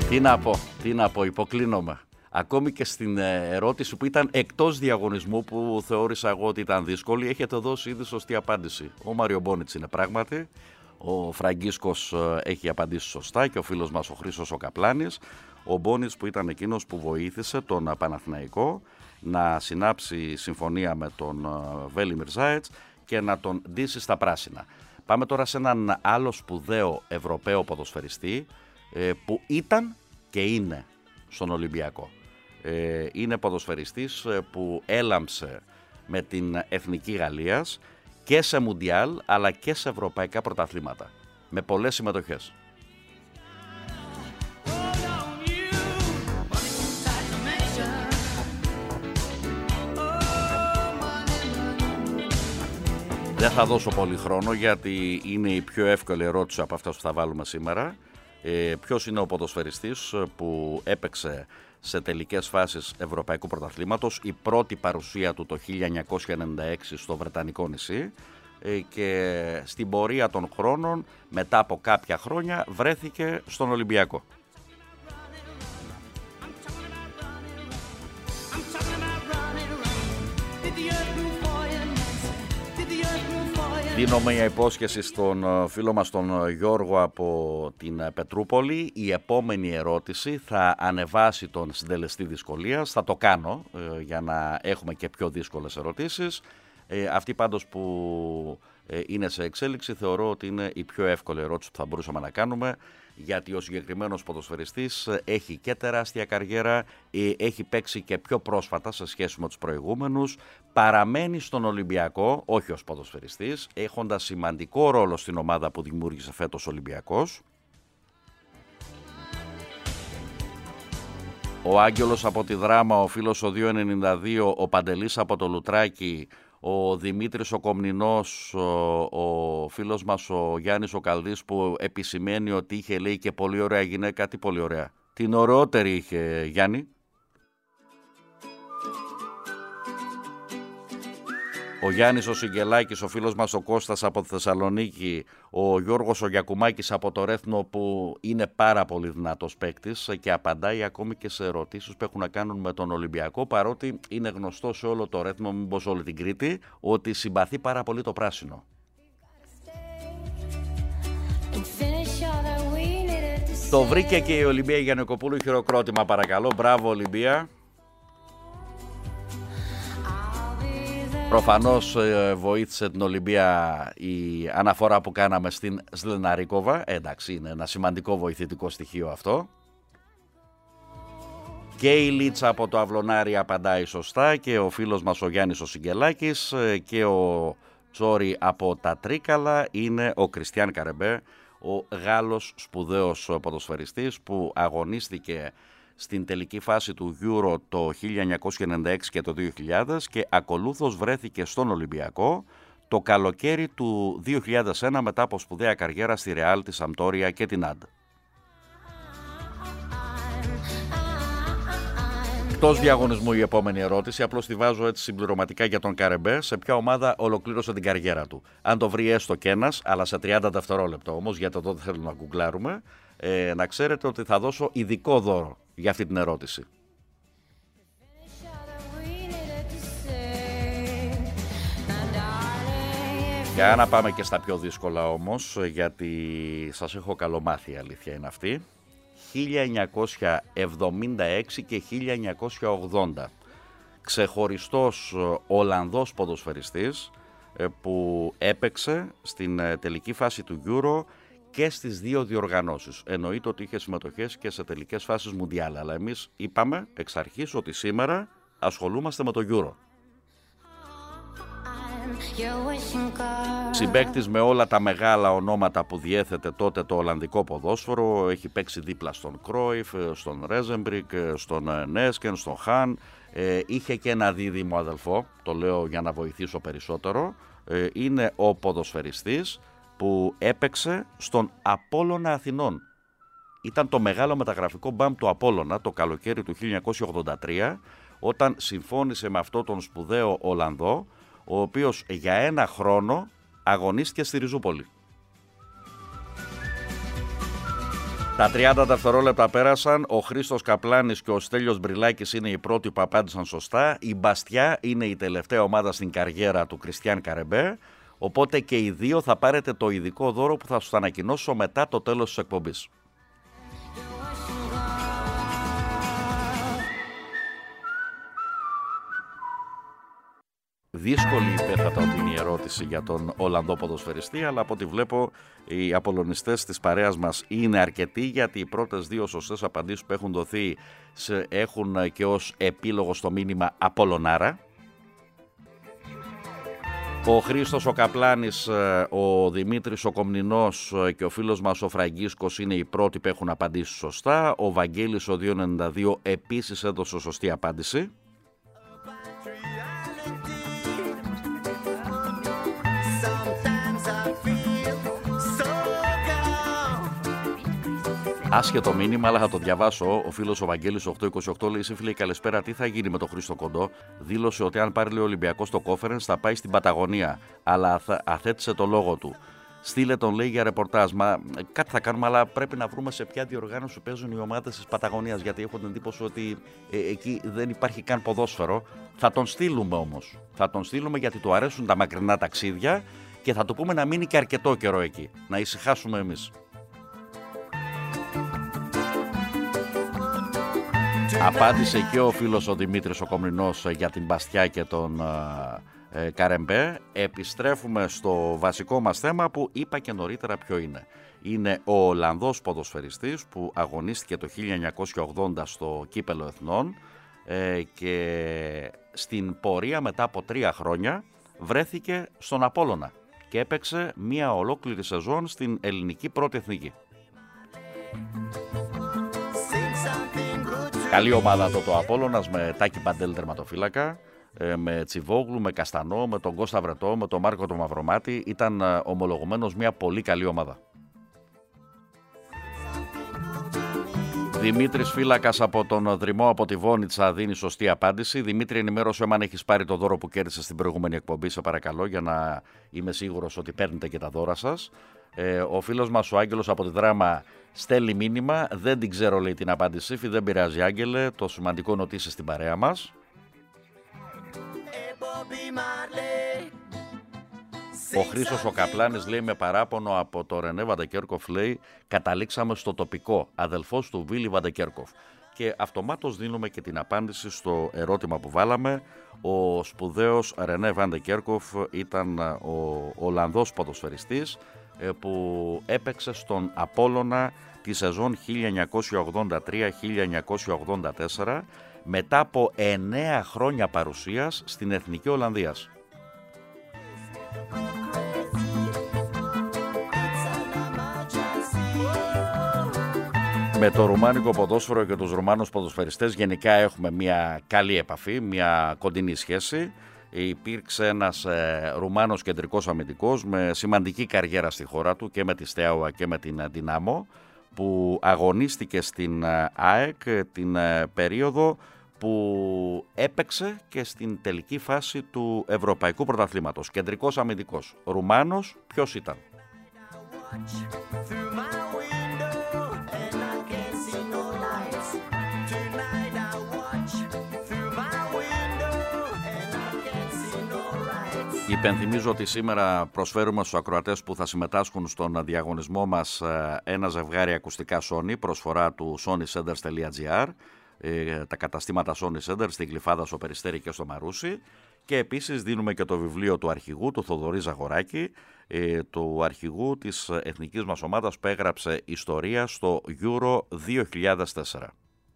Τι να πω, τι να πω, υποκλίνομαι. Ακόμη και στην ερώτηση που ήταν εκτός διαγωνισμού, που θεώρησα εγώ ότι ήταν δύσκολη, έχετε δώσει ήδη σωστή απάντηση. Ο Μάριο Μπόνιτς είναι πράγματι, ο Φραγκίσκος έχει απαντήσει σωστά και ο φίλος μας ο Χρήστος ο Καπλάνης. Ο Μπόνιτς που ήταν εκείνος που βοήθησε τον Παναθηναϊκό να συνάψει συμφωνία με τον Βέλι Μιρζάετς και να τον ντύσει στα πράσινα. Πάμε τώρα σε έναν άλλο σπουδαίο Ευρωπαίο ποδοσφαιριστή που ήταν και είναι στον Ολυμπιακό. Είναι ποδοσφαιριστής που έλαμψε με την Εθνική Γαλλίας και σε Μουντιάλ αλλά και σε ευρωπαϊκά πρωταθλήματα με πολλές συμμετοχές. Δεν θα δώσω πολύ χρόνο γιατί είναι η πιο εύκολη ερώτηση από αυτές που θα βάλουμε σήμερα. Ε, ποιος είναι ο ποδοσφαιριστής που έπαιξε σε τελικές φάσεις Ευρωπαϊκού Πρωταθλήματος, η πρώτη παρουσία του το χίλια εννιακόσια ενενήντα έξι στο Βρετανικό νησί ε, και στην πορεία των χρόνων μετά από κάποια χρόνια βρέθηκε στον Ολυμπιακό. Δίνω μια υπόσχεση στον φίλο μας τον Γιώργο από την Πετρούπολη. Η επόμενη ερώτηση θα ανεβάσει τον συντελεστή δυσκολίας. Θα το κάνω ε, για να έχουμε και πιο δύσκολες ερωτήσεις. Ε, αυτή πάντως που ε, είναι σε εξέλιξη θεωρώ ότι είναι η πιο εύκολη ερώτηση που θα μπορούσαμε να κάνουμε, γιατί ο συγκεκριμένος ποδοσφαιριστής έχει και τεράστια καριέρα, έχει παίξει και πιο πρόσφατα σε σχέση με τους προηγούμενους, παραμένει στον Ολυμπιακό, όχι ως ποδοσφαιριστής, έχοντας σημαντικό ρόλο στην ομάδα που δημιούργησε φέτος ο Ολυμπιακός. Ο Άγγελος από τη Δράμα, ο φίλος ο δύο ενενήντα δύο, ο Παντελής από το Λουτράκι, ο Δημήτρης ο Κομνηνός, ο, ο φίλος μας ο Γιάννης ο Καλδής που επισημαίνει ότι είχε, λέει, και πολύ ωραία γυναίκα. Τι πολύ ωραία? Την ωραιότερη είχε, Γιάννη. Ο Γιάννης ο Σιγκελάκης, ο φίλος μας ο Κώστας από τη Θεσσαλονίκη, ο Γιώργος ο Γιακουμάκης από το Ρέθνο που είναι πάρα πολύ δυνατός παίκτης και απαντάει ακόμη και σε ερωτήσεις που έχουν να κάνουν με τον Ολυμπιακό, παρότι είναι γνωστό σε όλο το Ρέθνο, μήπως όλη την Κρήτη, ότι συμπαθεί πάρα πολύ το πράσινο. Το βρήκε και η Ολυμπία Γιαννικοπούλου, χειροκρότημα παρακαλώ, μπράβο Ολυμπία. Προφανώς ε, βοήθησε την Ολυμπία η αναφορά που κάναμε στην Σλεναρίκοβα. Ε, εντάξει, είναι ένα σημαντικό βοηθητικό στοιχείο αυτό. Και η Λίτσα από το Αυλωνάρι απαντάει σωστά και ο φίλος μας ο Γιάννης ο Σιγκελάκης και ο Τσόρι από τα Τρίκαλα είναι ο Κριστιάν Καρεμπέ, ο Γάλλος σπουδαίος ποδοσφαιριστής που αγωνίστηκε στην τελική φάση του Euro το χίλια εννιακόσια ενενήντα έξι και το δύο χιλιάδες και ακολούθως βρέθηκε στον Ολυμπιακό το καλοκαίρι του δύο χιλιάδες ένα μετά από σπουδαία καριέρα στη Ρεάλ, τη Σαμπτόρια και την Αντ. Εκτός διαγωνισμού η επόμενη ερώτηση, απλώς τη βάζω έτσι συμπληρωματικά για τον Καρεμπέ, σε ποια ομάδα ολοκλήρωσε την καριέρα του. Αν το βρει έστω και ένας, αλλά σε τριάντα δευτερόλεπτα όμως, γιατί εδώ δεν θέλω να γκουγκλάρουμε, ε, να ξέρετε ότι θα δώσω ειδικό δώρο για αυτή την ερώτηση. Για να πάμε και στα πιο δύσκολα όμως, γιατί σας έχω καλομάθει, η αλήθεια είναι αυτή. χίλια εννιακόσια εβδομήντα έξι και χίλια εννιακόσια ογδόντα. Ξεχωριστός Ολλανδός ποδοσφαιριστής που έπαιξε στην τελική φάση του Euro και στις δύο διοργανώσεις. Εννοείται ότι είχε συμμετοχές και σε τελικές φάσεις Μουντιάλ, αλλά εμείς είπαμε εξ αρχής ότι σήμερα ασχολούμαστε με το Euro. Συμπαίκτης με όλα τα μεγάλα ονόματα που διέθετε τότε το Ολλανδικό ποδόσφαιρο, έχει παίξει δίπλα στον Κρόιφ, στον Ρέζεμπρικ, στον Νέσκεν, στον Χαν, ε, είχε και ένα δίδυμο αδελφό, το λέω για να βοηθήσω περισσότερο, ε, είναι ο ποδοσφαιριστής που έπαιξε στον Απόλλωνα Αθηνών. Ήταν το μεγάλο μεταγραφικό μπαμ του Απόλλωνα το καλοκαίρι του χίλια εννιακόσια ογδόντα τρία, όταν συμφώνησε με αυτό τον σπουδαίο Ολλανδό, ο οποίος για ένα χρόνο αγωνίστηκε στη Ριζούπολη. Τα τριάντα δευτερόλεπτα πέρασαν. Ο Χρήστος Καπλάνης και ο Στέλιος Μπριλάκης είναι οι πρώτοι που απάντησαν σωστά. Η Μπαστιά είναι η τελευταία ομάδα στην καριέρα του Κριστιαν Καρεμπέ. Οπότε και οι δύο θα πάρετε το ειδικό δώρο που θα σας ανακοινώσω μετά το τέλος της εκπομπής. Δύσκολη υπέθατα ότι είναι η ερώτηση για τον Ολλανδό ποδοσφαιριστή, αλλά από ό,τι βλέπω οι απολωνιστές της παρέας μας είναι αρκετοί, γιατί οι πρώτες δύο σωστές απαντήσεις που έχουν δοθεί σε, έχουν και ως επίλογο στο μήνυμα Απολωνάρα. Ο Χρήστος ο Καπλάνης, ο Δημήτρης ο Κομνηνός και ο φίλος μας ο Φραγκίσκος είναι οι πρώτοι που έχουν απαντήσει σωστά. Ο Βαγγέλης ο δύο ενενήντα δύο επίσης έδωσε σωστή απάντηση. Άσχετο μήνυμα, αλλά θα το διαβάσω. Ο φίλος ο Βαγγέλης οκτακόσια είκοσι οκτώ λέει: Σύμφιλε, καλησπέρα. Τι θα γίνει με τον Χρήστο Κοντό? Δήλωσε ότι αν πάρει ο Ολυμπιακός στο Conference θα πάει στην Παταγωνία. Αλλά αθέτησε το λόγο του. Στείλε τον, λέει, για ρεπορτάζ. Μα κάτι θα κάνουμε, αλλά πρέπει να βρούμε σε ποια διοργάνωση παίζουν οι ομάδες της Παταγωνίας. Γιατί έχω την εντύπωση ότι ε, εκεί δεν υπάρχει καν ποδόσφαιρο. Θα τον στείλουμε όμως. Θα τον στείλουμε γιατί του αρέσουν τα μακρινά ταξίδια και θα του πούμε να μείνει και αρκετό καιρό εκεί. Να ησυχάσουμε εμείς. Απάντησε και ο φίλος ο Δημήτρης ο Κομνηνός για την Μπαστιά και τον ε, Καρεμπέ. Επιστρέφουμε στο βασικό μας θέμα που είπα και νωρίτερα ποιο είναι. Είναι ο Ολλανδός ποδοσφαιριστής που αγωνίστηκε το χίλια εννιακόσια ογδόντα στο Κύπελλο Εθνών ε, και στην πορεία μετά από τρία χρόνια βρέθηκε στον Απόλλωνα και έπαιξε μία ολόκληρη σεζόν στην ελληνική πρώτη εθνική. Καλή ομάδα τότε ο Απόλλωνας με Τάκη Παντέλη τερματοφύλακα, με Τσιβόγλου, με Καστανό, με τον Κώστα Βρετό, με τον Μάρκο τον Μαυρομάτη. Ήταν ομολογουμένως μια πολύ καλή ομάδα. Δημήτρης Φύλακας από τον Δρυμό από τη Βόνιτσα δίνει σωστή απάντηση. Δημήτρη, ενημέρωσε αν έχεις πάρει το δώρο που κέρδισες στην προηγούμενη εκπομπή, σε παρακαλώ, για να είμαι σίγουρος ότι παίρνετε και τα δώρα σας. Ε, ο φίλος μας ο Άγγελος από τη Δράμα στέλνει μήνυμα. Δεν την ξέρω, λέει, την απάντηση. Δεν πειράζει, Άγγελε. Το σημαντικό είναι ότι είσαι στην παρέα μας. Ο Χρήστος ο Καπλάνης λέει με παράπονο από το Ρενέ Βαντεκέρκοφ, λέει, καταλήξαμε στο τοπικό, αδελφός του Βίλι Βαντεκέρκοφ. Και αυτομάτως δίνουμε και την απάντηση στο ερώτημα που βάλαμε. Ο σπουδαίος Ρενέ Βαντεκέρκοφ ήταν ο Ολλανδός ποδοσφαιριστής που έπαιξε στον Απόλλωνα τη σεζόν χίλια εννιακόσια ογδόντα τρία χίλια εννιακόσια ογδόντα τέσσερα μετά από εννέα χρόνια παρουσίας στην Εθνική Ολλανδίας. Με το ρουμάνικο ποδόσφαιρο και τους Ρουμάνους ποδοσφαιριστές γενικά έχουμε μια καλή επαφή, μια κοντινή σχέση. Υπήρξε ένας ε, Ρουμάνος κεντρικός αμυντικός με σημαντική καριέρα στη χώρα του και με τη Στέαουα και με την Δυνάμο, που αγωνίστηκε στην ΑΕΚ την ε, περίοδο που έπαιξε και στην τελική φάση του Ευρωπαϊκού Πρωταθλήματος. Κεντρικός αμυντικός. Ρουμάνος, ποιος ήταν? Υπενθυμίζω ότι σήμερα προσφέρουμε στους ακροατές που θα συμμετάσχουν στον διαγωνισμό μας ένα ζευγάρι ακουστικά Sony, προσφορά του sony centers τελεία gr, τα καταστήματα Sony Centers στην Γλυφάδα, στο Περιστέρι και στο Μαρούσι, και επίσης δίνουμε και το βιβλίο του αρχηγού, του Θοδωρή Ζαγοράκη, του αρχηγού της εθνικής μας ομάδας που έγραψε ιστορία στο Euro δύο χιλιάδες τέσσερα.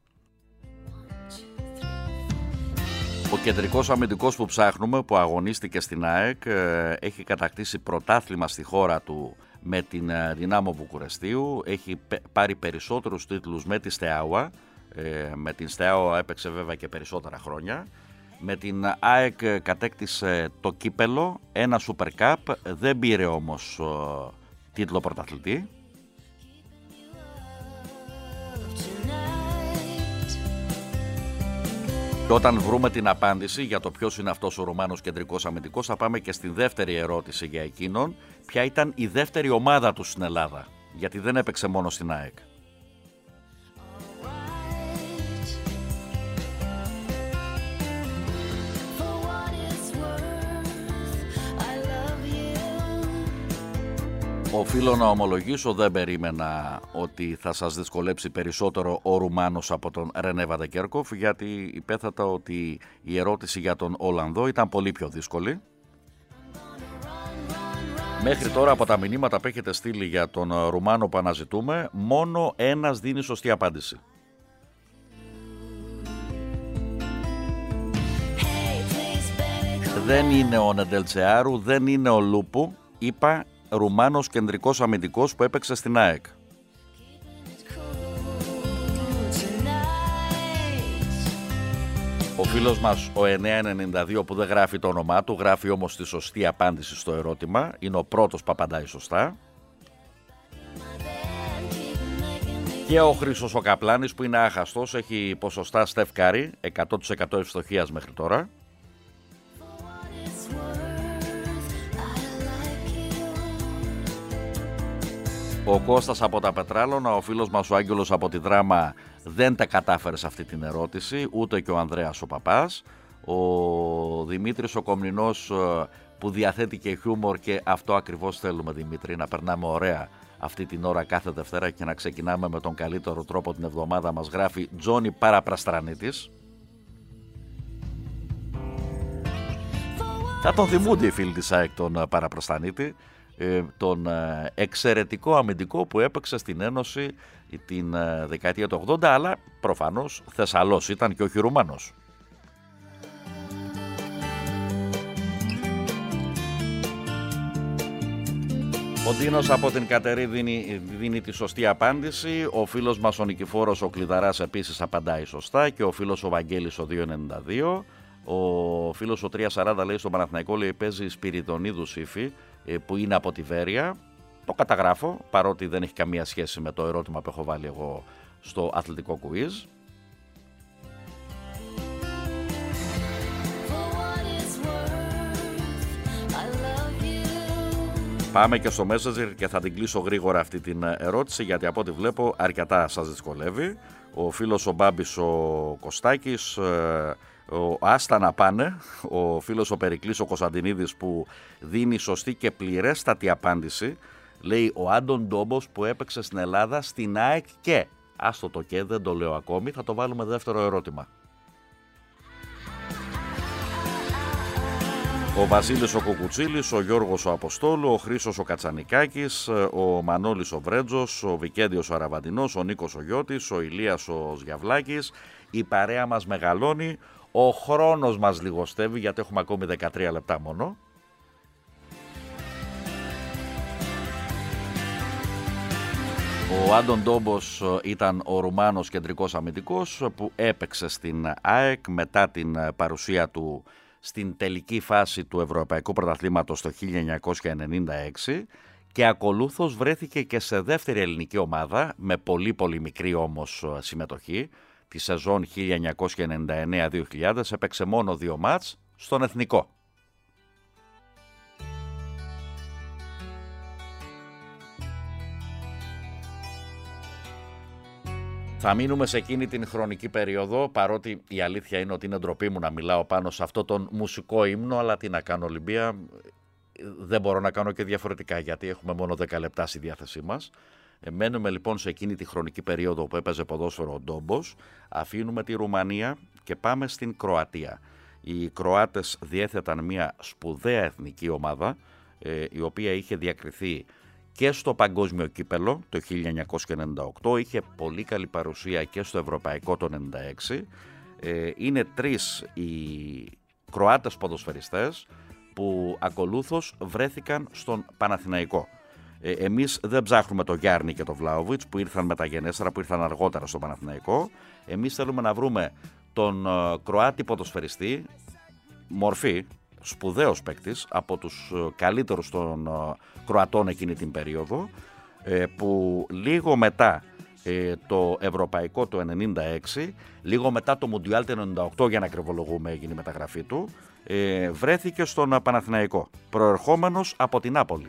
Ο κεντρικός αμυντικός που ψάχνουμε, που αγωνίστηκε στην ΑΕΚ, έχει κατακτήσει πρωτάθλημα στη χώρα του με την Δυνάμο Βουκουρεστίου, έχει πάρει περισσότερους τίτλους με τη Στεάουα, με την Στεάουα έπαιξε βέβαια και περισσότερα χρόνια. Με την ΑΕΚ κατέκτησε το κύπελο, ένα Super Cup, δεν πήρε όμως τίτλο πρωταθλητή. Και όταν βρούμε την απάντηση για το ποιος είναι αυτός ο Ρουμάνος κεντρικός αμυντικός, θα πάμε και στη δεύτερη ερώτηση για εκείνον. Ποια ήταν η δεύτερη ομάδα του στην Ελλάδα? Γιατί δεν έπαιξε μόνο στην ΑΕΚ. Οφείλω να ομολογήσω, δεν περίμενα ότι θα σας δυσκολέψει περισσότερο ο Ρουμάνος από τον Ρενέ Βαντεκέρκοφ, γιατί υπέθετα ότι η ερώτηση για τον Ολλανδό ήταν πολύ πιο δύσκολη. Μέχρι τώρα από τα μηνύματα που έχετε στείλει για τον Ρουμάνο που αναζητούμε, μόνο ένας δίνει σωστή απάντηση. Δεν είναι ο Νεντελτσεάρου, δεν είναι ο Λούπου, είπα Ρουμάνος κεντρικός αμυντικός που έπαιξε στην ΑΕΚ. Ο φίλος μας ο εννιά ενενήντα δύο που δεν γράφει το όνομά του, γράφει όμως τη σωστή απάντηση στο ερώτημα, είναι ο πρώτος που απαντάει σωστά. Και ο Χρήστος ο Καπλάνης που είναι άχαστος, έχει ποσοστά Στεφ Κάρι, εκατό τοις εκατό ευστοχίας μέχρι τώρα. Ο Κώστας από τα Πετράλωνα, ο φίλος μας ο Άγγελος από τη Δράμα δεν τα κατάφερε σε αυτή την ερώτηση, ούτε και ο Ανδρέας ο Παπάς. Ο Δημήτρης ο Κομνηνός που διαθέτει και χιούμορ, και αυτό ακριβώς θέλουμε, Δημήτρη, να περνάμε ωραία αυτή την ώρα κάθε Δευτέρα και να ξεκινάμε με τον καλύτερο τρόπο την εβδομάδα μας, γράφει Τζόνι Παραπραστρανίτης. Θα τον θυμούνται οι φίλοι της ΑΕΚ τον Παραπραστρανίτη, τον εξαιρετικό αμυντικό που έπαιξε στην Ένωση την δεκαετία του ογδόντα, αλλά προφανώς Θεσσαλός ήταν και όχι Ρουμάνος. Ο Ντίνος από την Κατερή δίνει, δίνει τη σωστή απάντηση. Ο φίλος μας ο Νικηφόρος ο Κλειδαράς επίσης απαντάει σωστά, και ο φίλος ο Βαγγέλης ο δύο ενενήντα δύο. Ο φίλος ο τριακόσια σαράντα λέει στον Παναθηναϊκό, λέει, παίζει Σπυριδονίδου Σύφη, που είναι από τη Βέρεια. Το καταγράφω, παρότι δεν έχει καμία σχέση με το ερώτημα που έχω βάλει εγώ στο αθλητικό quiz. Πάμε και στο Messenger και θα την κλείσω γρήγορα αυτή την ερώτηση, γιατί από ό,τι βλέπω αρκετά σας δυσκολεύει. Ο φίλος ο Μπάμπης ο Κωστάκης, ο Άστα να πάνε, ο φίλος ο Περικλής ο Κωνσταντινίδης που δίνει σωστή και πληρέστατη απάντηση, λέει ο Άντων Ντόμπος που έπαιξε στην Ελλάδα στην ΑΕΚ και, άστο το και, δεν το λέω ακόμη, θα το βάλουμε δεύτερο ερώτημα. Ο Βασίλης ο Κουκουτσίλης, ο Γιώργος ο Αποστόλου, ο Χρήστος ο Κατσανικάκης, ο Μανώλης ο Βρέτζος, ο Βικέντιος ο Αραβαντινός, ο Νίκος ο Γιώτης, ο Ηλίας ο Σγιαυλάκης. Η παρέα μας μεγαλώνει, ο χρόνος μας λιγοστεύει γιατί έχουμε ακόμη δεκατρία λεπτά μόνο. Ο Άντων Ντόμπος ήταν ο Ρουμάνος κεντρικός αμυντικός που έπαιξε στην ΑΕΚ μετά την παρουσία του στην τελική φάση του Ευρωπαϊκού Πρωταθλήματος το χίλια εννιακόσια ενενήντα έξι και ακολούθως βρέθηκε και σε δεύτερη ελληνική ομάδα με πολύ πολύ μικρή όμως συμμετοχή. Τη σεζόν χίλια εννιακόσια ενενήντα εννέα δύο χιλιάδες έπαιξε μόνο δύο μάτς στον Εθνικό. Θα μείνουμε σε εκείνη την χρονική περίοδο, παρότι η αλήθεια είναι ότι είναι ντροπή μου να μιλάω πάνω σε αυτό τον μουσικό ύμνο, αλλά τι να κάνω, Ολυμπία, δεν μπορώ να κάνω και διαφορετικά γιατί έχουμε μόνο δέκα λεπτά στη διάθεσή μας. Μένουμε λοιπόν σε εκείνη τη χρονική περίοδο που έπαιζε ποδόσφαιρο ο Ντόμπος, αφήνουμε τη Ρουμανία και πάμε στην Κροατία. Οι Κροάτες διέθεταν μια σπουδαία εθνική ομάδα, η οποία είχε διακριθεί και στο παγκόσμιο κύπελο το χίλια εννιακόσια ενενήντα οκτώ, είχε πολύ καλή παρουσία και στο ευρωπαϊκό το ενενήντα έξι. Είναι τρεις οι Κροάτες ποδοσφαιριστές που ακολούθως βρέθηκαν στον Παναθηναϊκό. Εμείς δεν ψάχνουμε το Γιάννη και το Βλάοβιτς που ήρθαν μεταγενέστερα, που ήρθαν αργότερα στον Παναθηναϊκό. Εμείς θέλουμε να βρούμε τον Κροάτη ποδοσφαιριστή, μορφή, σπουδαίος παίκτης, από τους καλύτερους των Κροατών εκείνη την περίοδο, που λίγο μετά το Ευρωπαϊκό το ενενήντα έξι, λίγο μετά το Μουντιάλ το ενενήντα οκτώ, για να ακριβολογούμε, έγινε η μεταγραφή του, βρέθηκε στον Παναθηναϊκό, προερχόμενος από την Νάπολη.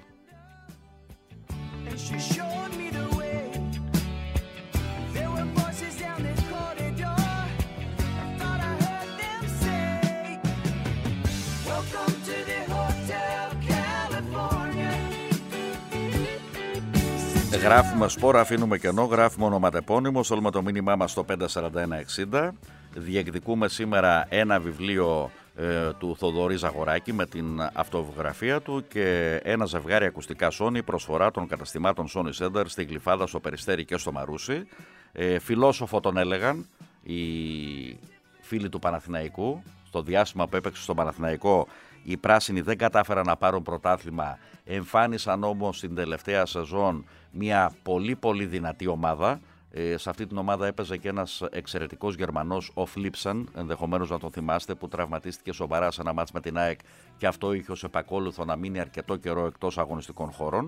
Γράφουμε σπόρα, αφήνουμε κενό, γράφουμε ονοματεπώνυμο, στέλνουμε το μήνυμά μας στο πέντε τέσσερα ένα εξήντα. Διεκδικούμε σήμερα ένα βιβλίο ε, του Θοδωρή Ζαγοράκη με την αυτοβιογραφία του και ένα ζευγάρι ακουστικά Sony, προσφορά των καταστημάτων Sony Center στη Γλυφάδα, στο Περιστέρι και στο Μαρούσι. Ε, φιλόσοφο τον έλεγαν οι φίλοι του Παναθηναϊκού. Στο διάστημα που έπαιξε στον Παναθηναϊκό, οι πράσινοι δεν κατάφεραν να πάρουν πρωτάθλημα, εμφάνισαν όμως στην τελευταία σεζόν μια πολύ πολύ δυνατή ομάδα. Ε, σε αυτή την ομάδα έπαιζε και ένας εξαιρετικός Γερμανός, ο Φλίψεν, ενδεχομένως να τον θυμάστε, που τραυματίστηκε σοβαρά σε ένα μάτς με την ΑΕΚ και αυτό είχε ως επακόλουθο να μείνει αρκετό καιρό εκτός αγωνιστικών χώρων.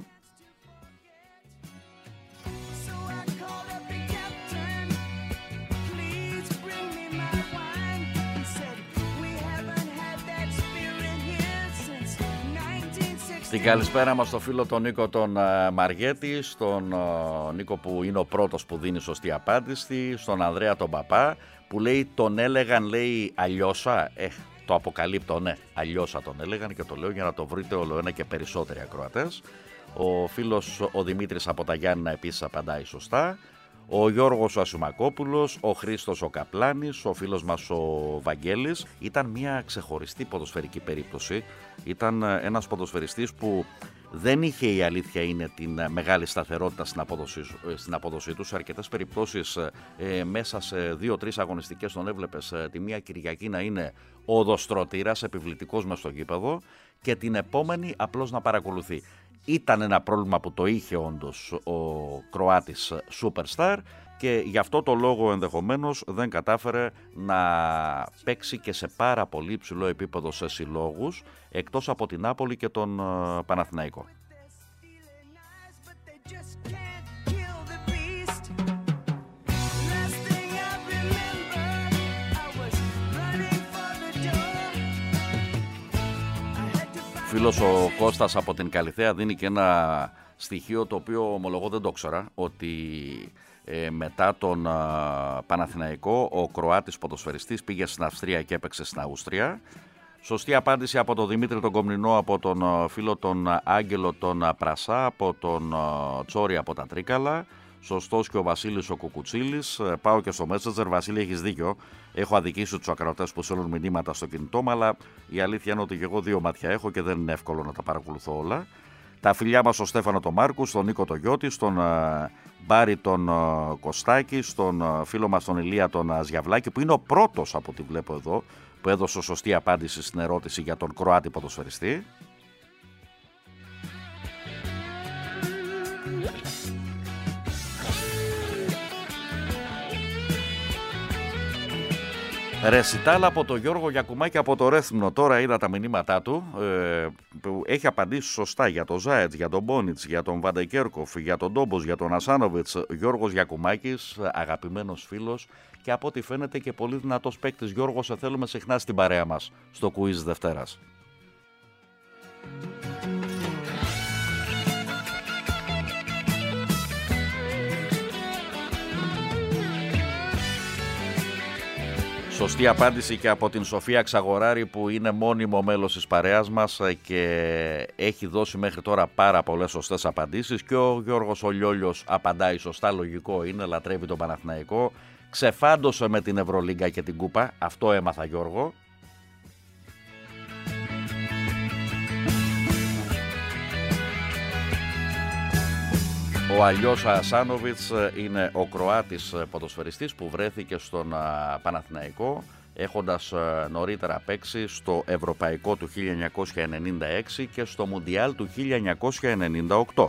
Την καλησπέρα μας στο φίλο τον Νίκο τον uh, Μαριέτη, στον uh, Νίκο που είναι ο πρώτος που δίνει σωστή απάντηση, στον Ανδρέα τον Παπά που λέει τον έλεγαν, λέει αλλιώσα, ε, το αποκαλύπτω, ναι, αλλιώσα τον έλεγαν και το λέω για να το βρείτε όλο ένα και περισσότεροι ακροατές. Ο φίλος ο Δημήτρης από τα Γιάννηνα επίσης απαντάει σωστά. Ο Γιώργος ο Ασημακόπουλος, ο Χρήστος ο Καπλάνης, ο φίλος μας ο Βαγγέλης. Ήταν μια ξεχωριστή ποδοσφαιρική περίπτωση. Ήταν ένας ποδοσφαιριστής που δεν είχε, η αλήθεια είναι, την μεγάλη σταθερότητα στην απόδοσή, στην απόδοσή του. Σε αρκετές περιπτώσεις ε, μέσα σε δύο-τρεις αγωνιστικές τον έβλεπες ε, τη μία Κυριακή να είναι οδοστρωτήρας, επιβλητικός μες στο γήπεδο και την επόμενη απλώς να παρακολουθεί. Ήταν ένα πρόβλημα που το είχε όντως ο Κροάτης Superstar και γι' αυτό το λόγο ενδεχομένως δεν κατάφερε να παίξει και σε πάρα πολύ υψηλό επίπεδο σε συλλόγους, εκτός από την Νάπολη και τον Παναθηναϊκό. Φίλος ο Κώστας από την Καλιθέα δίνει και ένα στοιχείο το οποίο ομολογώ δεν το ήξερα, ότι ε, μετά τον α, Παναθηναϊκό ο Κροάτης ποδοσφαιριστής πήγε στην Αυστρία και έπαιξε στην Αούστρια. Σωστή απάντηση από τον Δημήτρη τον Κομνηνό, από τον α, φίλο τον Άγγελο τον α, Πρασά, από τον α, Τσόρι από τα Τρίκαλα. Σωστός και ο Βασίλης ο Κουκουτσίλης. Πάω και στο Messenger. Βασίλη, έχεις δίκιο. Έχω αδικήσει τους ακροατές που στέλνουν μηνύματα στο κινητό μου, αλλά η αλήθεια είναι ότι και εγώ δύο μάτια έχω και δεν είναι εύκολο να τα παρακολουθώ όλα. Τα φιλιά μας στον Στέφανο τον Μάρκου, στον Νίκο τον Γιώτη, στον uh, Μπάρι τον uh, Κωστάκη, στον uh, φίλο μας τον Ηλία τον uh, Ζιαβλάκη, που είναι ο πρώτος από ό,τι βλέπω εδώ που έδωσε σωστή απάντηση στην ερώτηση για τον Κροάτη ποδοσφαιριστή. Ρεσιτάλ από τον Γιώργο Γιακουμάκη από το Ρέθμνο. Τώρα είδα τα μηνύματά του ε, που έχει απαντήσει σωστά για τον Ζάετς, για τον Μπόνιτς, για τον Βαντεκέρκοφ, για τον Ντόμπος, για τον Ασάνοβιτς. Γιώργος Γιακουμάκης, αγαπημένος φίλος και από ό,τι φαίνεται και πολύ δυνατός παίκτης. Γιώργο, σε θέλουμε συχνά στην παρέα μας στο quiz Δευτέρας. Σωστή απάντηση και από την Σοφία Ξαγοράρη που είναι μόνιμο μέλος της παρέας μας και έχει δώσει μέχρι τώρα πάρα πολλές σωστές απαντήσεις. Και ο Γιώργος ο Λιόλιος απαντάει σωστά, λογικό είναι, λατρεύει τον Παναθηναϊκό. Ξεφάντωσε με την Ευρωλίγκα και την Κούπα, αυτό έμαθα Γιώργο. Ο Αλιός Ασάνοβιτς είναι ο Κροάτης ποδοσφαιριστής που βρέθηκε στον Παναθηναϊκό έχοντας νωρίτερα παίξει στο Ευρωπαϊκό του χίλια εννιακόσια ενενήντα έξι και στο Μουντιάλ του χίλια εννιακόσια ενενήντα οκτώ.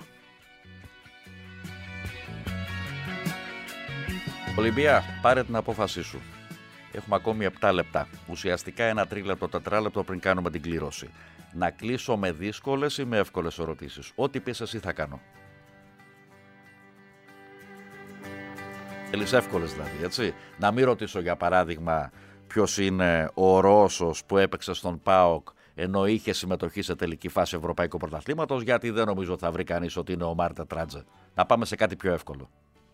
Ολυμπία, πάρε την απόφασή σου. Έχουμε ακόμη επτά λεπτά. Ουσιαστικά ένα τρίλεπτο, τετράλεπτο πριν κάνουμε την κλήρωση. Να κλείσω με δύσκολες ή με εύκολες ερωτήσεις? Ό,τι πεις εσύ θα κάνω. Θέλεις εύκολες δηλαδή, έτσι. Να μην ρωτήσω για παράδειγμα ποιος είναι ο Ρώσος που έπαιξε στον ΠΑΟΚ ενώ είχε συμμετοχή σε τελική φάση Ευρωπαϊκού Πρωταθλήματος, γιατί δεν νομίζω θα βρει κανείς ότι είναι ο Μάρτε Τράτζε. Να πάμε σε κάτι πιο εύκολο.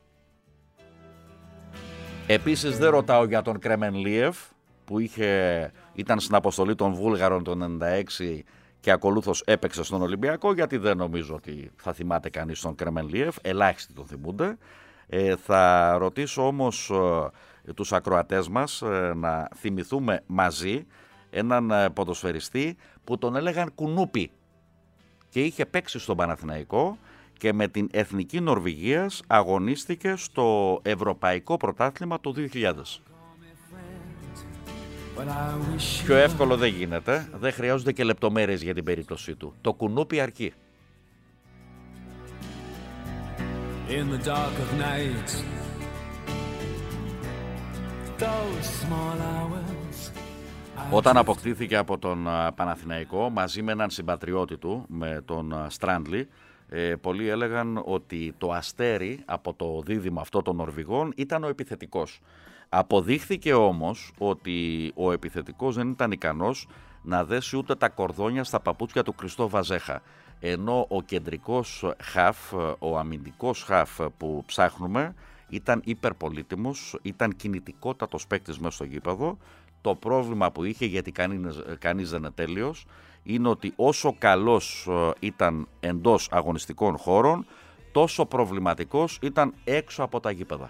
Επίσης δεν ρωτάω για τον Κρέμεν Λίεφ που είχε, ήταν στην αποστολή των Βούλγαρων το ενενήντα έξι και ακολούθως έπαιξε στον Ολυμπιακό, γιατί δεν νομίζω ότι θα θυμάται κανείς τον Κρεμενλίεφ, ελάχιστοι τον θυμούνται. Ε, θα ρωτήσω όμως ε, τους ακροατές μας ε, να θυμηθούμε μαζί έναν ε, ποδοσφαιριστή που τον έλεγαν Κουνούπι και είχε παίξει στον Παναθηναϊκό και με την Εθνική Νορβηγίας αγωνίστηκε στο Ευρωπαϊκό Πρωτάθλημα το δύο χιλιάδες. Πιο εύκολο δεν γίνεται, δεν χρειάζονται και λεπτομέρειες για την περίπτωσή του. Το Κουνούπι αρκεί. In the dark of night, those small hours. Όταν αποκτήθηκε από τον Παναθηναϊκό μαζί με έναν συμπατριώτη του, με τον Στράντλι, ε, πολλοί έλεγαν ότι το αστέρι από το δίδυμο αυτό των Νορβηγών ήταν ο επιθετικός. Αποδείχθηκε όμως ότι ο επιθετικός δεν ήταν ικανός να δέσει ούτε τα κορδόνια στα παπούτσια του Κριστό Βαζέχα. Ενώ ο κεντρικός χαφ, ο αμυντικός χαφ που ψάχνουμε ήταν υπερπολίτιμος, ήταν κινητικότατος παίκτης μέσα στο γήπεδο. Το πρόβλημα που είχε, γιατί κανείς, κανείς δεν είναι τέλειος, είναι ότι όσο καλός ήταν εντός αγωνιστικών χώρων, τόσο προβληματικός ήταν έξω από τα γήπεδα.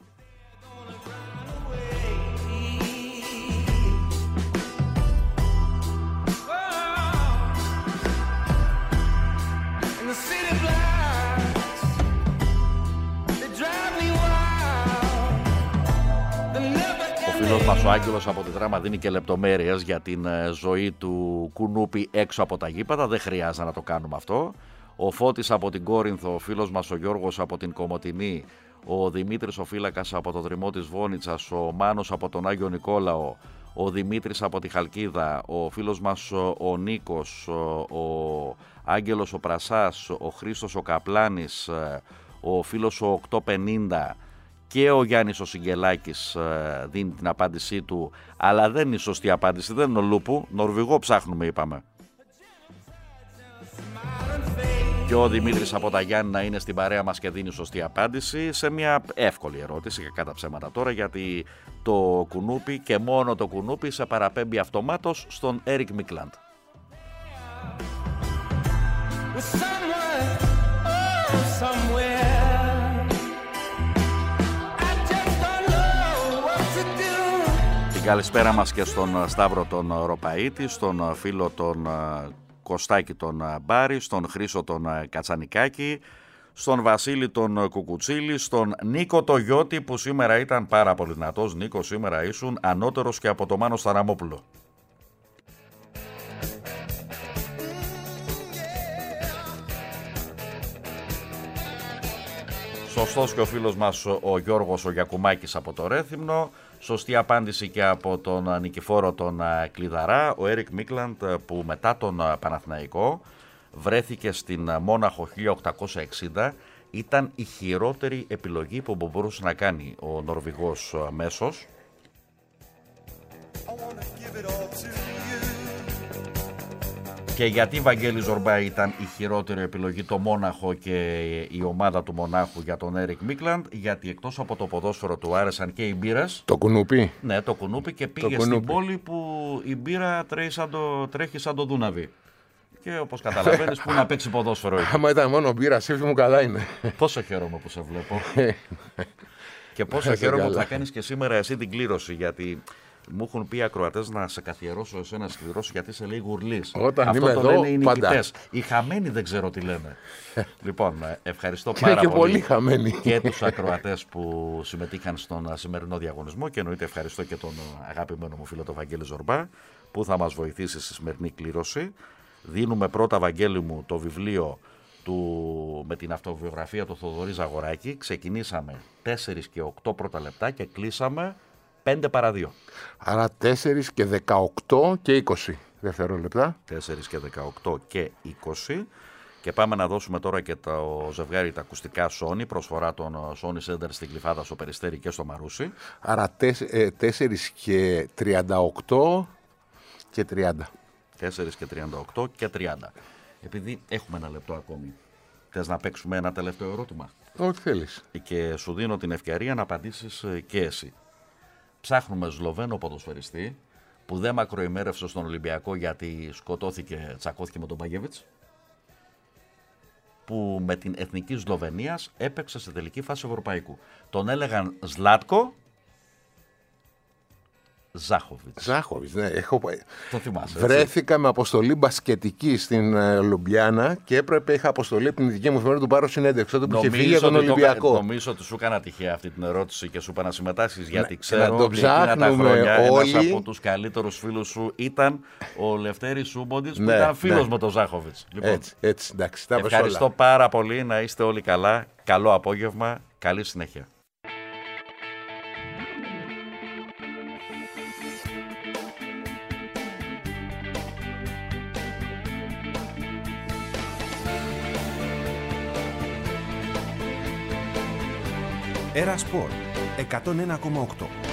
Ο φίλος μας ο Άγγελος από τη Δράμα δίνει και λεπτομέρειες για την ζωή του Κουνούπι έξω από τα γήπεδα. Δεν χρειάζεται να το κάνουμε αυτό. Ο Φώτης από την Κόρινθο, ο φίλος μας ο Γιώργος από την Κομοτηνή, ο Δημήτρης ο Φύλακας από το Δρυμό της Βόνιτσας, ο Μάνος από τον Άγιο Νικόλαο, ο Δημήτρης από τη Χαλκίδα, ο φίλος μας ο Νίκος, ο Άγγελος ο Πρασάς, ο Χρήστος ο Καπλάνης, ο φίλος ο οκτακόσια πενήντα και ο Γιάννης ο Σιγγελάκης δίνει την απάντησή του, αλλά δεν είναι η σωστή απάντηση, δεν είναι ο Λούπου, Νορβηγό ψάχνουμε είπαμε. Και ο Δημήτρης από τα Γιάννηνα είναι στην παρέα μας και δίνει σωστή απάντηση σε μια εύκολη ερώτηση, και κατά ψέματα τώρα, γιατί το Κουνούπι και μόνο το Κουνούπι σε παραπέμπει αυτομάτως στον Έρικ Μίκλαντ. Την καλησπέρα μας και στον Σταύρο τον Ροπαΐτη, στον φίλο τον Κωστάκη τον Μπάρη, στον Χρήσο τον Κατσανικάκη, στον Βασίλη τον Κουκουτσίλη, στον Νίκο το Γιώτη που σήμερα ήταν πάρα πολύ δυνατός. Νίκο, σήμερα ήσουν ανώτερος και από το Μάνο Σταραμόπουλο. Σωστός και ο φίλος μας ο Γιώργος ο Γιακουμάκης από το Ρέθυμνο. Σωστή απάντηση και από τον Νικηφόρο τον Κλειδαρά, ο Έρικ Μίκλαντ που μετά τον Παναθηναϊκό βρέθηκε στην Μόναχο χίλια οκτακόσια εξήντα. Ήταν η χειρότερη επιλογή που μπορούσε να κάνει ο Νορβηγός μέσος. Και γιατί Βαγγέλη Ζορμπά ήταν η χειρότερη επιλογή το Μόναχο και η ομάδα του Μονάχου για τον Έρικ Μίκλαντ? Γιατί εκτός από το ποδόσφαιρο του άρεσαν και οι μπύρες. Το Κουνούπι. Ναι, το Κουνούπι, και πήγε στην πόλη που η μπύρα τρέχει σαν το, τρέχει σαν το Δούναβι. Και όπως καταλαβαίνεις, πού να παίξει ποδόσφαιρο. Άμα ήταν μόνο μπύρα, σύμφωνα μου καλά είναι. Πόσο χαίρομαι που σε βλέπω. Και πόσο χαίρομαι που θα κάνεις και σήμερα εσύ την κλήρωση, γιατί μου έχουν πει οι ακροατές να σε καθιερώσω εσένα σκληρός, γιατί είσαι λίγο γουρλής. Όταν αυτό είμαι το εδώ, λένε οι πάντα. νικητές. Οι χαμένοι δεν ξέρω τι λένε. Λοιπόν, ευχαριστώ πάρα και πολύ, πολύ χαμένοι. Και τους ακροατές που συμμετείχαν στον σημερινό διαγωνισμό, και εννοείται ευχαριστώ και τον αγαπημένο μου φίλο τον Βαγγέλη Ζορμπά που θα μας βοηθήσει στη σημερινή κλήρωση. Δίνουμε πρώτα, Βαγγέλη μου, το βιβλίο του, με την αυτοβιογραφία του Θοδωρή Ζαγοράκη. Ξεκινήσαμε τέσσερα και οκτώ πρώτα λεπτά και κλείσαμε πέντε παρά δύο. Άρα τέσσερα και δεκαοκτώ και είκοσι δευτερόλεπτα. τέσσερα και δεκαοκτώ και είκοσι. Και πάμε να δώσουμε τώρα και το ζευγάρι τα ακουστικά Sony, προσφορά των Sony Center στην Γλυφάδα, στο Περιστέρι και στο Μαρούσι. Άρα τέσσερα και τριάντα οκτώ και τριάντα. τέσσερα και τριάντα οκτώ και τριάντα. Επειδή έχουμε ένα λεπτό ακόμη, θες να παίξουμε ένα τελευταίο ερώτημα? Ό,τι θέλεις. Και σου δίνω την ευκαιρία να απαντήσεις και εσύ. Ψάχνουμε Σλοβαίνο ποδοσφαιριστή που δεν μακροημέρευσε στον Ολυμπιακό γιατί σκοτώθηκε, τσακώθηκε με τον Μπαγεβίτς, που με την εθνική Σλοβενίας έπαιξε σε τελική φάση ευρωπαϊκού. Τον έλεγαν Ζλάτκο Ζάχοβιτς. Ζάχοβιτς, ναι. Έχω... Το θυμάσαι. Βρέθηκα με αποστολή μπασκετική στην uh, Λουμπιάννα και έπρεπε, είχα αποστολή από την δική μου εφημερίδα του πάρω συνέντευξη. Τότε που είχε φύγει για τον Ολυμπιακό. Το, νομίζω ότι σου έκανα τυχαία αυτή την ερώτηση και σου είπα να συμμετάσχεις, γιατί να, ξέρω ότι εκείνα τα χρόνια όλοι... ένας από τους καλύτερους φίλους σου ήταν ο Λευτέρης Σούμποντης, που ναι, ήταν φίλος ναι. με τον Ζάχοβιτς. Λοιπόν, έτσι, έτσι, εντάξει, τα ευχαριστώ όλα. πάρα πολύ, να είστε όλοι καλά. Καλό απόγευμα, καλή συνέχεια. Era Sport εκατόν ένα κόμμα οκτώ.